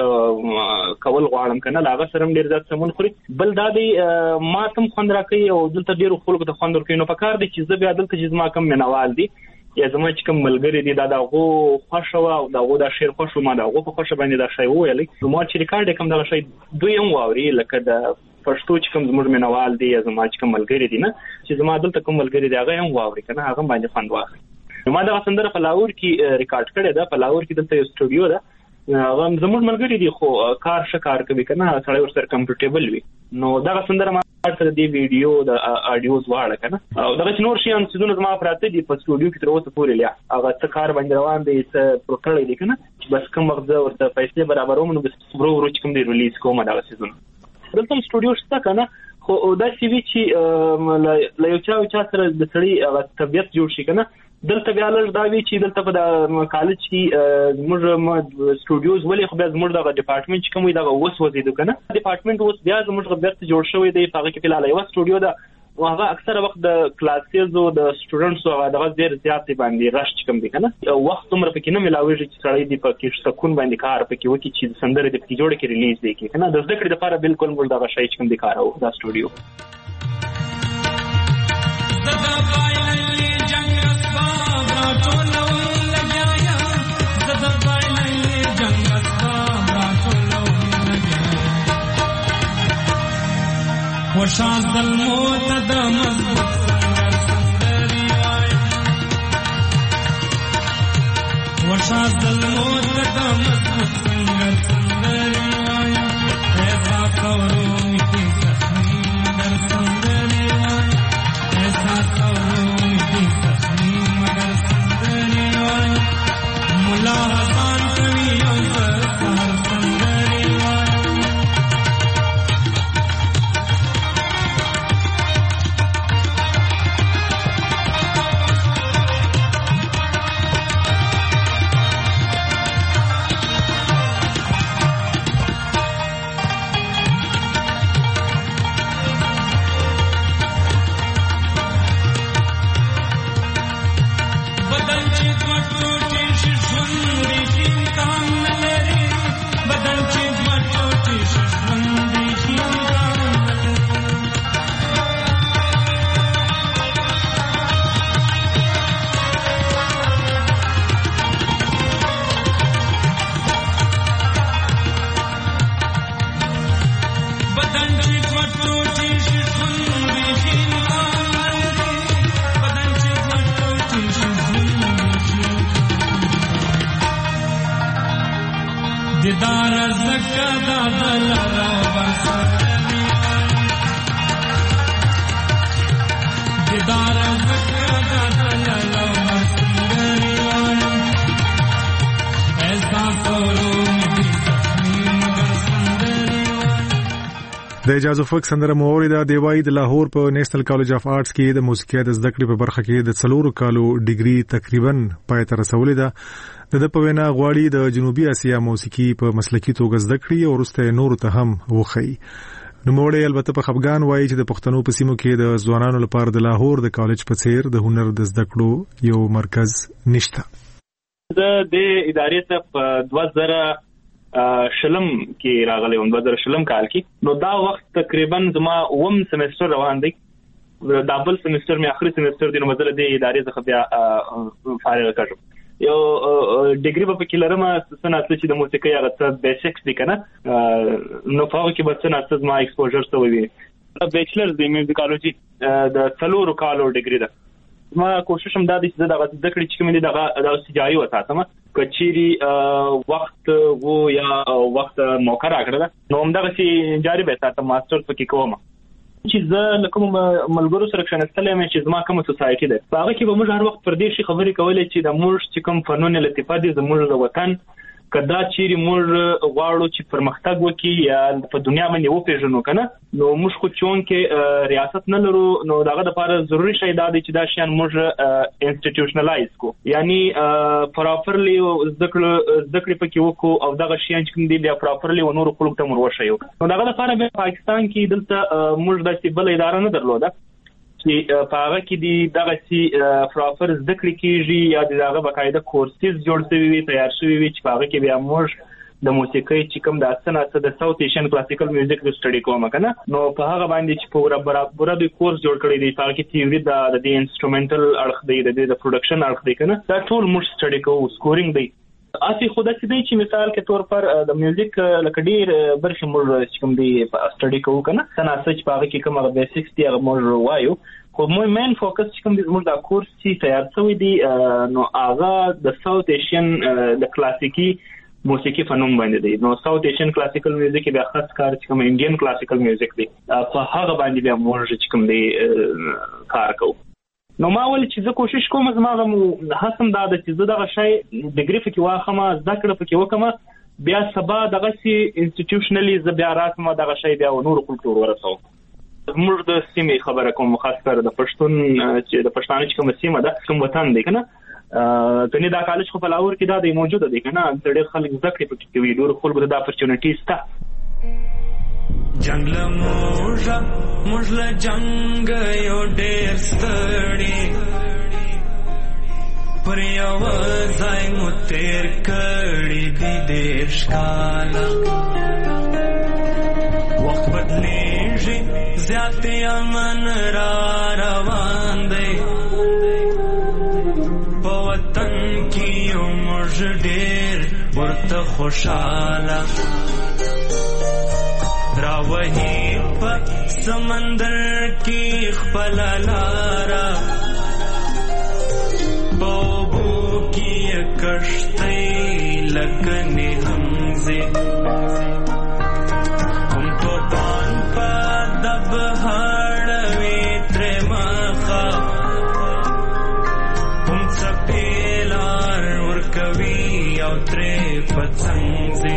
چې کول غواړم کنه هغه سره ډیر ځات سمون خوري بل دا دی ما تم خوند راکې او دلته ډیر خلکو ته خوند ورکې نو پکار دی چې زه بیا دلته چې زما کم منوال دي یا زما چې کوم ملګری دي دا دغه خوښه او دغه د شعر خوښه ما دغه په خوښه باندې دا شی ویلې نو ما چې ریکارډ کوم دغه شی دوی هم واوري لکه د پښتو چې کوم زموږ منوال دي یا زما چې کوم ملګری دي نه چې زما دلته کوم ملګری دی هغه هم واوري کنه هغه باندې خوند واخلي. ما دا سندره په لاهور کې ریکارډ کړې ده په لاهور کې دلته یو سټوډیو ده هغه زموږ ملګری دي خو کار شکار کوي کنه سړی ورسره کمفورټیبل وي نو دا سندره ما سره دی ویډیو د اډیوز واړه کنه او دا چې نور شي ان څه زما پراته دي په سټوډیو کې تر اوسه پورې لیا هغه څه کار باندې روان دي څه پروتړې دي کنه بس کوم وخت ورته پیسې برابروم نو بس برو ورو چې کوم دی ریلیز کوم دا سیزون دلته سټوډیو شته کنه خو دا سی وی چې لا یو چا چا سره د سړی هغه طبيعت جوړ شي کنه دلته بیا لږ دا وی چې دلته په د کالج کې موږ سټوډیوز ولې خو بیا زموږ د ډپارټمنټ چې کوم وي دا اوس وځي کنه ډپارټمنټ اوس بیا زموږ غبرت جوړ شوی دی هغه کې فلال یو سټوډیو دا هغه اکثره وخت د کلاسز او د سټوډنټس او دغه ډیر زیات باندې رش کوم دي کنه وخت عمر پکې نه ملاويږي چې سړی دی په کې سکون باندې کار پکې وکړي چې سندره د پکې جوړ کې ریلیز دی کنه د ذکر لپاره بالکل موږ دغه شی کوم دي کار او دا سټوډیو وشاز الموت د مضبوط سنگر سندري وايم وشاز الموت د مضبوط سنگر سندري وايم ایسا کورو کی تصمیم در سندري وايم ایسا کورو کی تصمیم در سندري وايم مولا حسان کوي او سر سندري وايم دیدار زکا دا دلارا بسرنی دیدار زکا دا دلارا بسرنی ایسا کورو مدی تصمیم بسندنی د اجازفک سندره موریدا دیوای د لاهور په نېشنل کالج اف آرټس کې د موسیقي د زده کړې په برخه کې د څلورو کالو ډیګري تقریبا پای ته رسولې ده. د د په وینا غواړي د جنوبي اسیا موسیقي په مسلکي توګه زده کړي او وروسته نور ته هم وخی. نو موړې البته په خفغان وایي چې د پښتنو په سیمو کې د ځوانانو لپاره د لاهور د کالج په څیر د هنر د زده کړو یو مرکز نشته. د د ادارې ته په دوه زره شلم کې راغلی وم دوه زره شلم کال کې نو دا وخت تقریبا زما اوم سمستر روان دی دا بل سمستر مې اخري سمستر دی نو مزله د ادارې څخه بیا فارغ کړم. یو ډیګري په کې لرم څنګه چې د موسیقۍ هغه څه بیسیکس دي کنه نو په هغه کې به څنګه څه ما ایکسپوژر څه وي. بیچلرز د میوزیکالوجي د څلورو کالو ډیګري ده. ما کوشش هم دا دي چې دا د ذکر چې کوم دي دا د سجایي وساتم کچيري وخت وو یا وخت موقع راکړه نو هم دا چې جاری به تاسو ماستر پکې کوم چې زه لکه ملګرو سره کښنستلې مې چې زما کوم سوسایټي ده هغه کې به موږ هر وخت پر دې شي خبرې کولې چې د موږ چې کوم فنون لطیفه دي زموږ د وطن کدا چیرې موږ غواړو چې پرمختګ وکړي یا په دنیا باندې وپیژنو کنه نو موږ خو چون کې ریاست نه لرو نو داغه لپاره ضروری شی دا دی چې دا شیان موږ انسټیټیوشنلایز کو یعنی پراپرلی ذکر ذکر پکې وکړو او دغه شیان چې کوم دي بیا پراپرلی و نور خلک ته مور وشيو نو داغه لپاره په پاکستان کې دلته موږ د سیبل اداره نه درلوده چې په هغه کې دی دغه چې پراپر ذکر کیږي یا دغه باقاعده کورسز جوړ شوی وي تیار شوی وي چې په هغه کې بیا موږ د موسیقۍ چې کوم د اسنه څه د ساوث ایشین کلاسیکل میوزیک د سټډي کوم کنه نو په هغه باندې چې پورا برابر د کورس جوړ کړی دی په هغه کې تیوري د د انسټرومنټل اړخ دی د د پروډکشن اړخ دی کنه دا ټول موږ سټډي کوو سکورینګ دی اسی خود څه دی چې مثال کې تور پر د میوزیک لکه ډیر برخه موږ کوم دی سټډي کوو کنه څنګه چې په هغه کې کوم بیسیکس دی هغه موږ وایو خو مو مین فوکس چې کوم دی موږ د کورس چې تیار شوی دی نو هغه د ساوث ایشین د کلاسیکي موسیقي فنون باندې دی نو ساوث ایشین کلاسیکل میوزیک بیا خاص کار چې کوم انډین کلاسیکل میوزیک دی په هغه باندې بیا موږ چې کوم دی کار کوو نو ما ول چې زه کوشش کوم زما هڅم دا د چې زه دغه شی ډیګری فکر واخمه ذکر فکر وکم بیا سبا دغه سي انسټیټیوشنلی ز بیا راتم دغه شی بیا نور کلتور ورسو موږ د سیمې خبره کوم خاص کر د پښتون چې د پښتانه چې کوم سیمه ده کوم وطن دی کنه کني دا کالج خو په لاور کې دا دی موجوده دی کنه ډېر خلک ذکر پکې کوي ډېر خلک د اپورچونټی ستا جنگ له موږ موږ له جنگ یو ډېر ستړي پر یو ځای مو تیر کړي دي ډېر ښکاله وخت بدلیږي زیات امن را روان دی په وطن کې یو موږ ډېر ورته خوشاله راوهی په سمندر کې خپل لارا بوبو کې کشتۍ لکنې همزه هم توپان په دب هړوي تر مخه هم څپېلار ورکوي او ترې پڅنګزه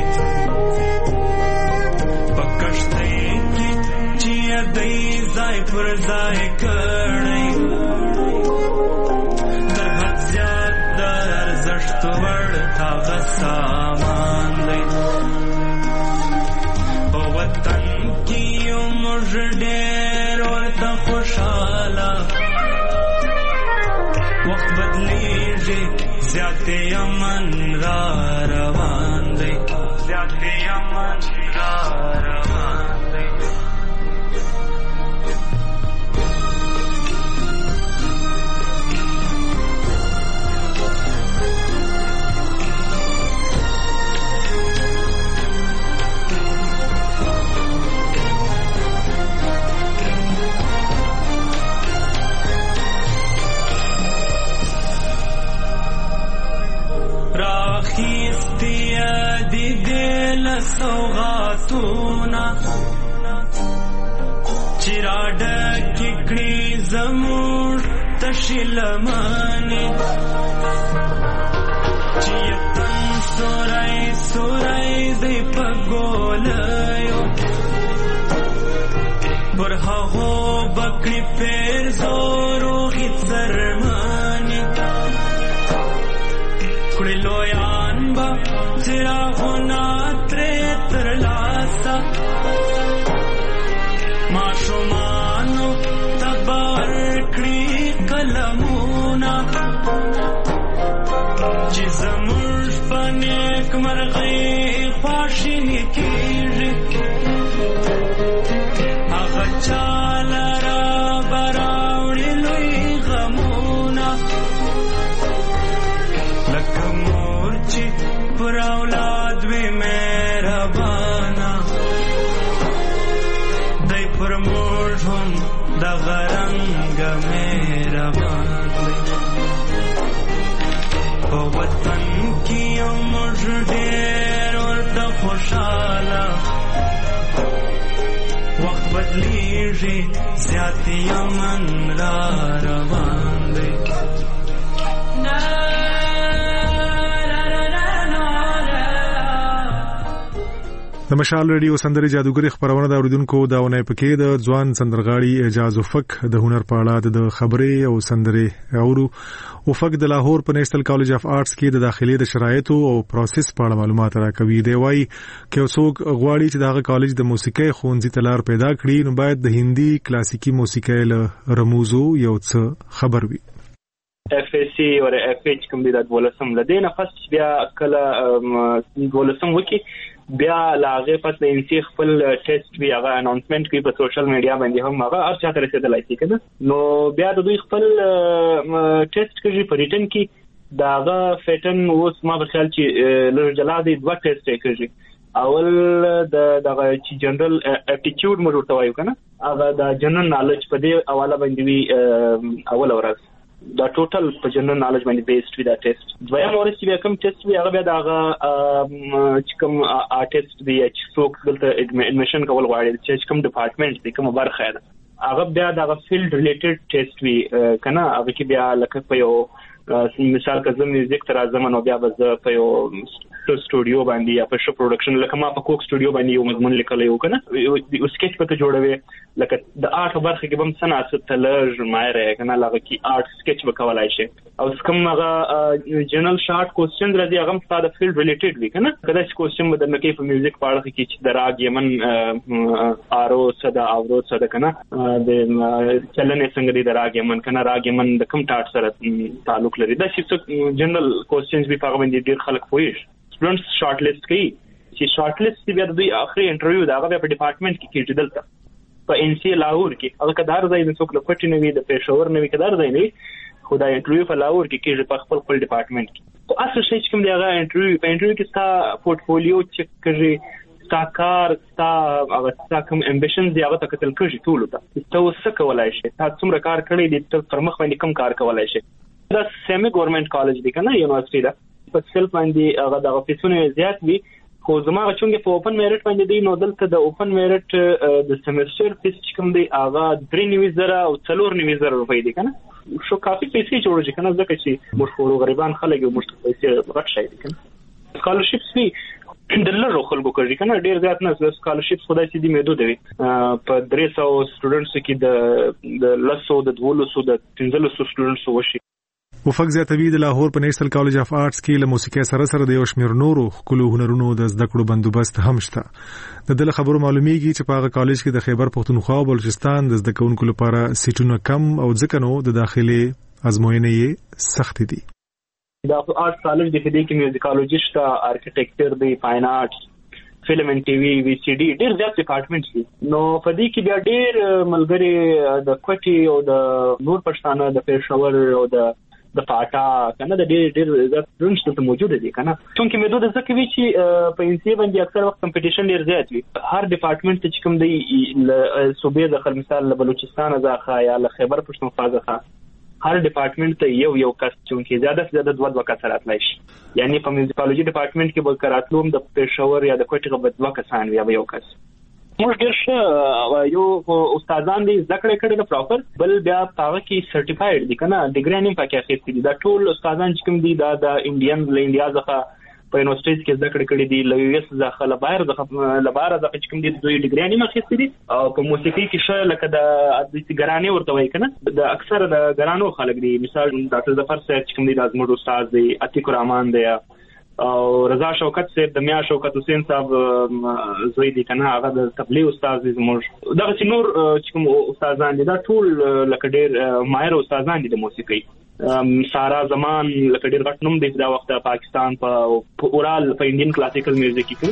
دای ځای پر ځای کړی تر حد زیات د ارزښت وړ هغه سامان دی په وطن کې یو موږ ډېر ورته خوشحاله وخت بدلیږي زیات امن را روان دی زیات امن را روان دی سوغاتونا چراډ ککړي زموږ تشلمانی چیتن سورای سورای دی پګولیو پر هغه بکړي پیر زورو غڅرمانی کړي لویان با چراغونه ماشومانو تبار کړي قلمونه چې زموږ په نیک مرغۍ خواشیني کېږي هغه چا لره برابر دغه رنګ مهربان دی په وطن کې موږ ډېر ورته خوشاله وخت بدلیږي زیات یمن را روان دی د مشال ریډیو سندري جادوګری خبرونه د اوریدونکو دا ونې پکې د ځوان سندرغاړي اعجاز افق د هنر په اړه د خبرې او سندري اورو افق د لاهور په نېشنل کالج اف آرټس کې د داخلي د شرایطو او پروسس په اړه معلومات راکوي. دی وايي چې څوک غواړي چې دغه کالج د موسیقي ښوونځي ته لار پیدا کړي نو باید د هندي کلاسیکي موسیقۍ له رموزو یو څه خبر وي. اف اس سی او اف ایچ کوم دي د ولسم لدینه فاست بیا کله ولسم وکي بیا لاغه پس د انسی خپل ټیسټ بیا هغه اناونسمنت کوي په سوشل میډیا باندې هم هغه هر چا ته رسیدلای شي کنه نو بیا د دوی خپل ټیسټ کوي په ریټن کې داغه فیټن اوس ما په خیال چې لږ جلا دي دوه ټیسټ کوي اول د دغه چې جنرال اپټیټیوډ مو ورته وایو کنه هغه د جنرال نالج په دې حواله باندې وی اول ورځ دا ټوټل په جنرال نالج باندې بیسډ وی دا ټیسټ دویم ورځ چې کوم ټیسټ وی هغه بیا دا چې کوم آرټیست دی چې څوک دلته اډمیشن کول غواړي چې کوم ډپارټمنټ دی کوم برخه ده هغه بیا دا فیلډ ریلیټډ ټیسټ وی کنه هغه کې بیا لکه په یو مثال کزم میوزیک تر ازمن او بیا بز په یو سټوډیو باندې یا په شو پروډکشن لکه ما په کوک سټوډیو باندې یو مضمون لیکل یو کنه یو سکیچ پته جوړوي لکه د آرټ برخه کې هم صنعت تلج مایره کنه لکه کی آرټ سکیچ وکولای شي او کوم هغه جنرال شارټ کوېسچن راځي هغه ستاسو فیلډ ریلیټډ وي کنه کله چې کوېسچن بدل کې په میوزیک په اړه کې چې دراګ یمن آرو صدا اورو صدا کنه د چلنې څنګه دی دراګ یمن کنه راګ یمن د کوم ټاټ سره تعلق لري دا چې جنرال کوېسچنز به په باندې ډیر خلک پوي سټوډنټس شارټ لیست کوي چې شارټ لیست بیا د دوی اخري انټرویو دا هغه په ډپارټمنټ کې کېږي دلته په ان سی لاهور کې هغه کدار ځای د څوک لپټ نه وي د پېښور نه وي کدار ځای نه خدای انټرویو په لاهور کې کېږي په خپل خپل ډپارټمنټ کې او اصل شي چې کوم دی هغه انټرویو په انټرویو کې ستا پورټفولیو چک کوي ستا کار ستا هغه ستا کوم امبیشن دی هغه تکتل کوي ټول ته ته وسه کولای شي تاسو څومره کار کړی دی ته پر مخ باندې کم کار کولای شي دا سیمي ګورنمنت کالج دی کنه یونیورسيټي دا په سیلف باندې هغه د افیسونو زیات وی خو زموږ چونګه په اوپن میرټ باندې دی نو دلته د اوپن میرټ د سیمستر فیس کوم دی هغه درې نیوي زره او څلور نیوي زره روپۍ دی کنه شو کافي پیسې جوړږي کنه ځکه چې مشهور غریبان خلک یو مشت پیسې راټشي دي کنه سکالرشپس وی د لږو خلکو کوي کنه ډیر زیات نه سکالرشپس خدای سي دي محدود وي په درې سوه سټوډنټس کې د د لسو د دولسو د پنځلسو سټوډنټس وشي وفق زیاتوي د لاهور په نېشنل کالج اف آرټس کې له موسیقۍ سره سره د یو شمېر نورو ښکلو هنرونو د زده کړو بندوبست هم شته. د دې خبرو معلومیږي چې په هغه کالج کې د خیبر پښتونخوا او بلوچستان د زده کوونکو لپاره سیټونه کم او ځکه نو د داخلي ازموینې سخت دي. دا آرټ کالج د دې کې میوزیکالوجي شته، آرکیټیکچر دی، فاین آرټس، فلم ان ټي وی، وی سی ډي، ډېر زیات ډپارټمنټس دي. نو په دې کې بیا ډېر ملګري د کوټي او د نور پښتانه د پېښور او د د پاټا کنه د ډېر ډېر زیات ډونټس ته موجود دي کنه چونکه مې دوه ځکه وی چې په ان سی باندې اکثر وخت کمپټیشن ډېر زیات وي. هر ډپارټمنټ چې کوم دی صوبې د خل مثال بلوچستان ځخه یا له خیبر پښتونخوا ځخه هر ډپارټمنټ ته یو یو کس چونکه زیاده زیاده دوه دوه کس راتلای شي. یعنی په میوزیکالوجي ډپارټمنټ کې به کراتلوم د پېښور یا د کوټي په دوه کسان وي یا یو کس. موږ ډېر ښه یو استادان دي ذکر کړي د پراپر بل بیا هغه کې سرټیفاید دي کنه ډیګری نه پکې اخیستي دي. دا ټول استادان چې کوم دي دا د انډین له انډیا ځخه په یونیورسيټیز کې ذکر کړي دي، له یو اس ځخه له بهر ځخه له بهر ځخه چې کوم دي دوی ډیګری نه اخیستي دي. او په موسیقي کې ښه لکه د د ګرانې ورته وایي کنه د اکثر د ګرانو خلک دي. مثال ډاکټر ظفر صاحب چې کوم دي د زموږ استاد دی، عتیق الرحمن دی او رضا شوکت صاحب د میا شوکت حسین صاحب زوی دي کنه هغه د تبلیغ استاد دي. زموږ دغه چې نور چې کوم استادان دي دا ټول لکه ډېر ماهر استادان دي د موسیقي. سارا زمان لکه ډېر غټ نوم دی دا وخت پاکستان په اورال په انډین کلاسیکل میوزیک کې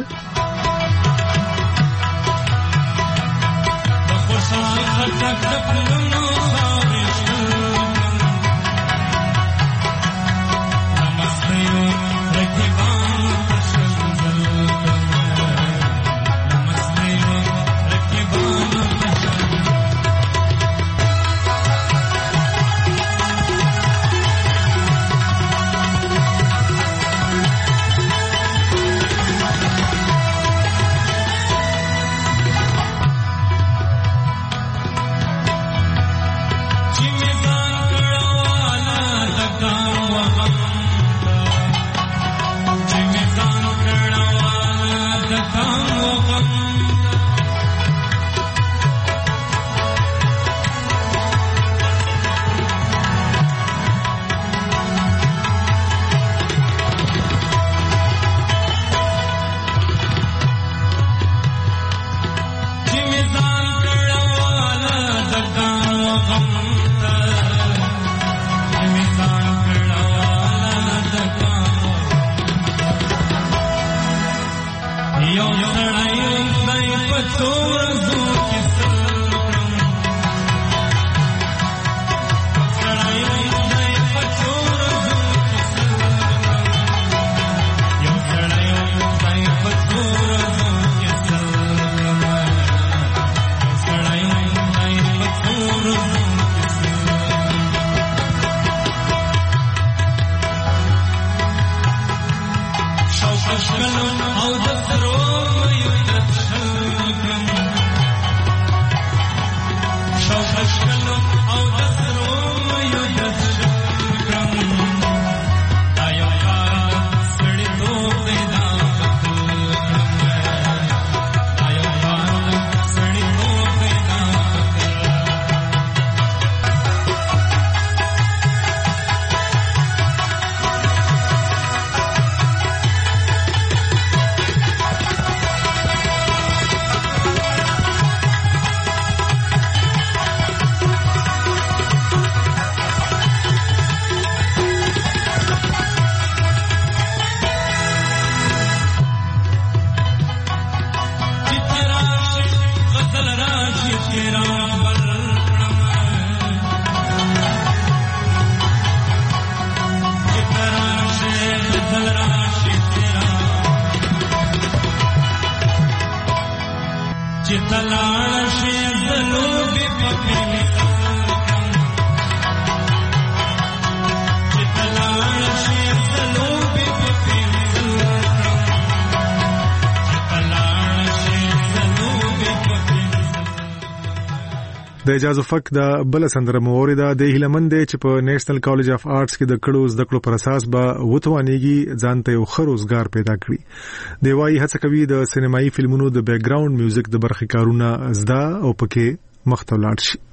د اجاز فک د بل سندره مورده د هیلمند چې په نېشنل کالج اف آرټس کې د کړو زده کړو پر اساس به وتوانېږي ځانته یو ښه روزګار پیدا کړي. دی وايي هڅه کوي د سینمایي فلمونو د بیک ګراوند میوزیک د برخې کارونه زده او پکې مخ ته لاړ شي.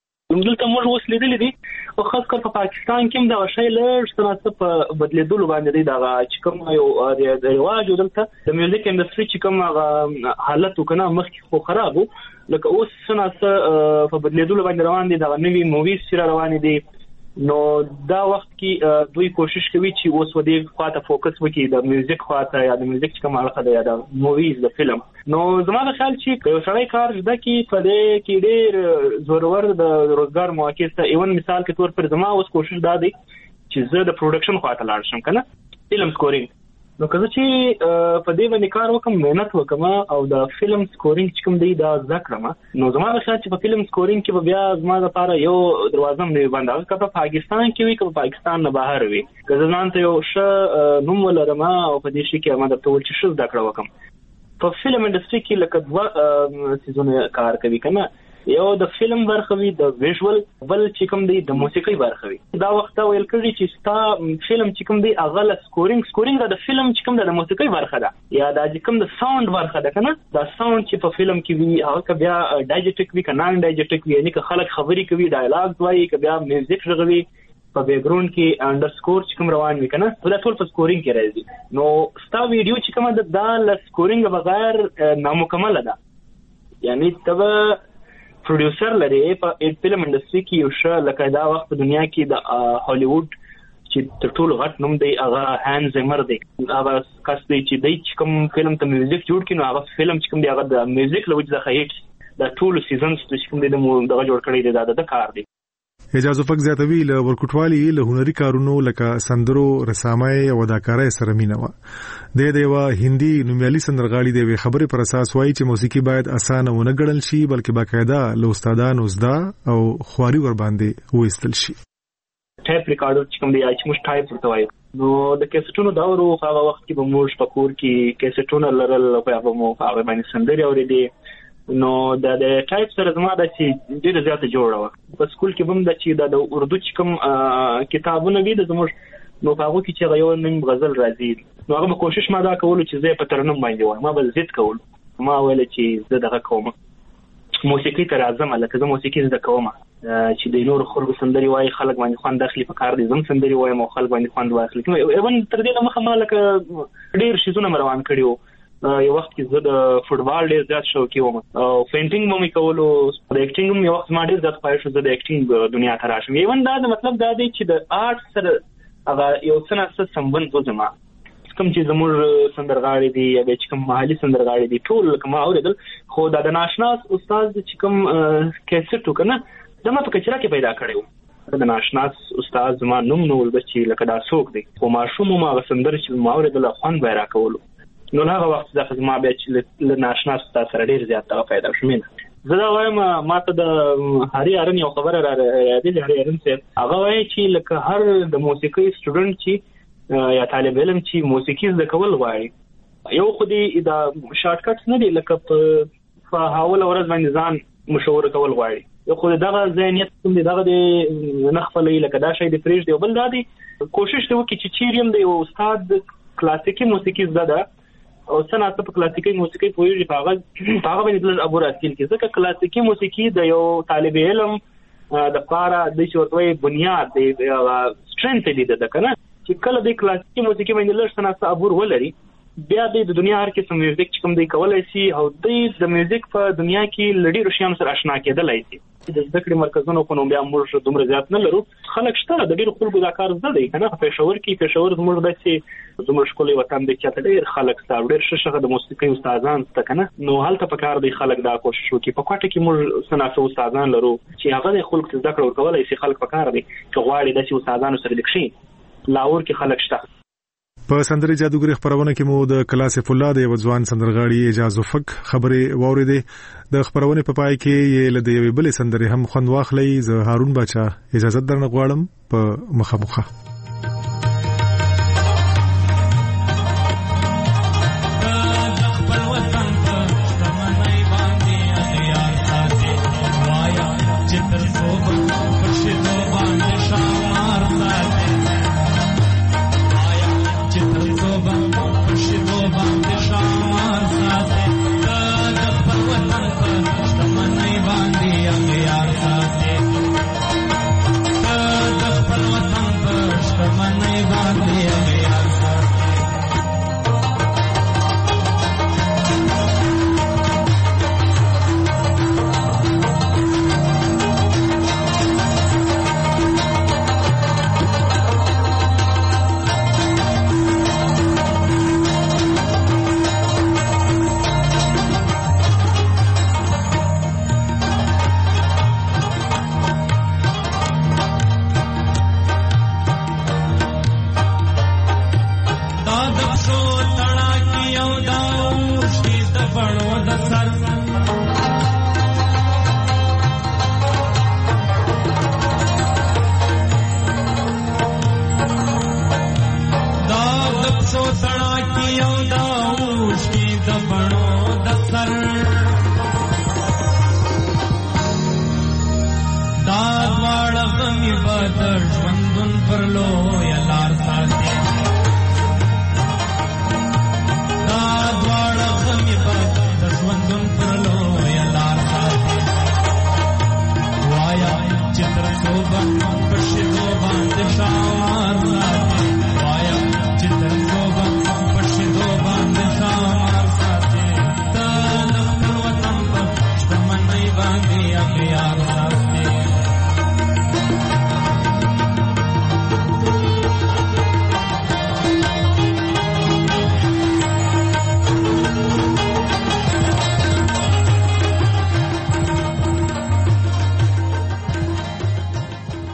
دلته موږ اوس لیدلې دي او خاص کر په پاکستان کې دا شی لږ څه په بدلیدلو باندې دی دا چې کوم یو د رواج دلته د میوزیک انډستری چې کوم حالت وکنه مخکې خو خرابو لکه اوس څنګه په بدلیدلو باندې روان دي دا نوې موویز چې روان دي نو دا وخت کې دوی کوشش کوي چې اوس ودې خواته فوکس وکړي د میوزیک خواته یا د میوزیک چې کوم اړه ده یا د موویز د فلم. نو زما د خیال چې یو سړی کار زده کی په دې کې ډېر زورور د روزګار مواقع ته ایون مثال کې تور پر زما اوس کوشش دا دی چې زه د پروډکشن خواته لاړ شم کنه فلم سکورینګ. نو که زه چې په دې باندې کار وکم مهنت وکم او د فلم سکورینګ چې کوم دی دا زده کړم نو زما د خیال چې په فلم سکورینګ کې به بیا زما لپاره یو دروازه مې بنده که په پاکستان کې وي که په پاکستان نه بهر وي که زه ځان ته یو ښه نوم ولرم او په دې شي کې ما درته وویل چې ښه زده کړه وکم. په فلم انډستري کې لکه دوه سیزونه کار کوي که نه یو د فلم برخه وي د ویژوال بل چې کوم دی د موسیقي برخه وي. دا وخت ویل کړي چې ستا فلم چې کوم دی هغه ل سکورینګ سکورینګ د فلم چې کوم د موسیقي برخه ده یا د کوم د ساوند برخه ده کنه دا ساوند چې په فلم کې وي هغه بیا ډایجټیک وي کنه نان ډایجټیک وي یعنی که خلک خبري کوي ډایلاګ وایي که بیا میوزیک غوي په بیک ګراوند کې انډرسکور چې کوم روان وي کنه دا ټول په سکورینګ کې راځي. نو ستا ویډیو چې کوم د دا ل سکورینګ بغیر نامکمل ده یعنی تبه پروډوسر لري په فلم انډستری کې یو ښه لکه دا وخت په دنیا کې د هالیوډ چې تر ټولو غټ نوم دی هغه هانز زمر دی هغه کس دی چې دی چې کوم فلم ته میوزیک جوړ کړي نو هغه فلم چې کوم دی هغه د میوزیک له وجې څخه هیټ د ټولو سیزنز چې کوم دی دغه جوړ کړی دی دا د کار دی. اجازه فک زیاتوي له ورکوټوالي له هنري کارونو لکه سندرو رسامۍ او اداکارۍ سره مینه و. د دیوا هندي نومیالي سندرغاړي دی خبرې پر اساس وایي چې موسیقي باید اسانه ونه ګڼل شي بلکې باقاعده له استادانو زده او خواري ور باندې وېستل شي. ټایپ ریکارډر چې کوم دی چې موږ ټایپ ورته وایو نو د کیسټونو دا ورو هغه وخت کې به موږ په کور کې کیسټونه لرل او هغه مو هغه باندې سندري اورېدې نو د د ټایپ سره زما د چې ډېر زیاته جوړه په سکول کې بم د چې د اردو چې کوم کتابونه وي د زموږ نو هغه کې چې یو نیم غزل راځي نو هغه کوشش ما دا کول چې زه په ترنم باندې وایم ما بل زید کول ما ویل چې زه دغه کوم موسیقي تر اعظم لکه زه موسیقي زده کوم چې د نور خلکو سندري وای خلک باندې خوان داخلي په کار دي زم سندري وای مو خلک باندې خوان واخلي ایون تر دې نه مخه ما لکه ډېر شیزونه روان کړیو یو وخت کې زه د فوټبال ډېر زیات شوقي وم او پینټینګ مې کولو د اکټینګ هم یو وخت ما ډېر زیات خواهش زه د اکټینګ دنیا ته راشم ایون دا د مطلب دا دی چې د آرټ سره هغه یو څه نه څه سمبند و زما کوم چې زموږ سندرغاړي دي یا چې کوم محلي سندرغاړي دي ټول کما اوریدل خو دا د ناشناس استاد چې کوم کیسټ وکنه دمه په کچرا کې پیدا کړو د ناشناس استاد زما نوم نو ولبچی لکه دا څوک دی خو ماشوم ما سندر چې ما اوریدل خوان بیره کولو نو هغه وخت د خدمت بیا چې ل ناشناس استاد سره ډیر زیات پیدا شومینه زه دا وایم ماته د هاري ارن یو خبره را یادې هاري ارن څه هغه وایي چې لکه هر د موسیقي سټوډنټ چې یا طالب علم چې موسیقي زده کول غواړي یو خو دې دا شارټ کټس نه دي لکه په حواله ورځ باندې ځان مشوره کول غواړي یو خو دغه ذهنیت کوم دی دغه د نخفلې لکه دا شی د فریج دی بل دا دی کوشش ته وکړي چې چیریم دی استاد کلاسیکي موسیقي زده او څنګه په کلاسیکي موسیقي پوهیږي په هغه په هغه باندې د ابو راتل کې ځکه کلاسیکي موسیقي د یو طالب علم د پاره د شورتوي بنیاد دی سترنث دی د کنه چې کله د کلاسیکي موسیقي باندې لږ څنګه ابور ولري بیا د دنیا هر قسم میوزیک چې کوم دی کولای شي او د میوزیک په دنیا کې لړی رشيان سره آشنا کېدلای شي د زده کړې مرکزونو په نوم بیا موږ دومره زیات نه لرو خلک شته د ډېر خلکو دا کار زده دی کنه په پېښور کې پېښور زموږ د سي زموږ شکولې وطن د چاته ډېر خلک ستاره ډېر ششه د موسیقي استادان ست کنه نو هلته په کار دی خلک دا کوشش وکړي په کوټه کې موږ سناسو استادان لرو چې هغه د خلکو زده کړو کولای شي خلک په کار دی چې غواړي د سي استادانو سره لکشي لاور کې خلک شته په سندري جادوګر خبرونه کې مو د کلاسف الله د ځوان سندرغاړي اجاز وفق خبره واوریده د خبرونه په پای کې یې له یوې بلې سندري هم خوند واخلې زه هارون بچا اجازه درنه غواړم په مخه مخه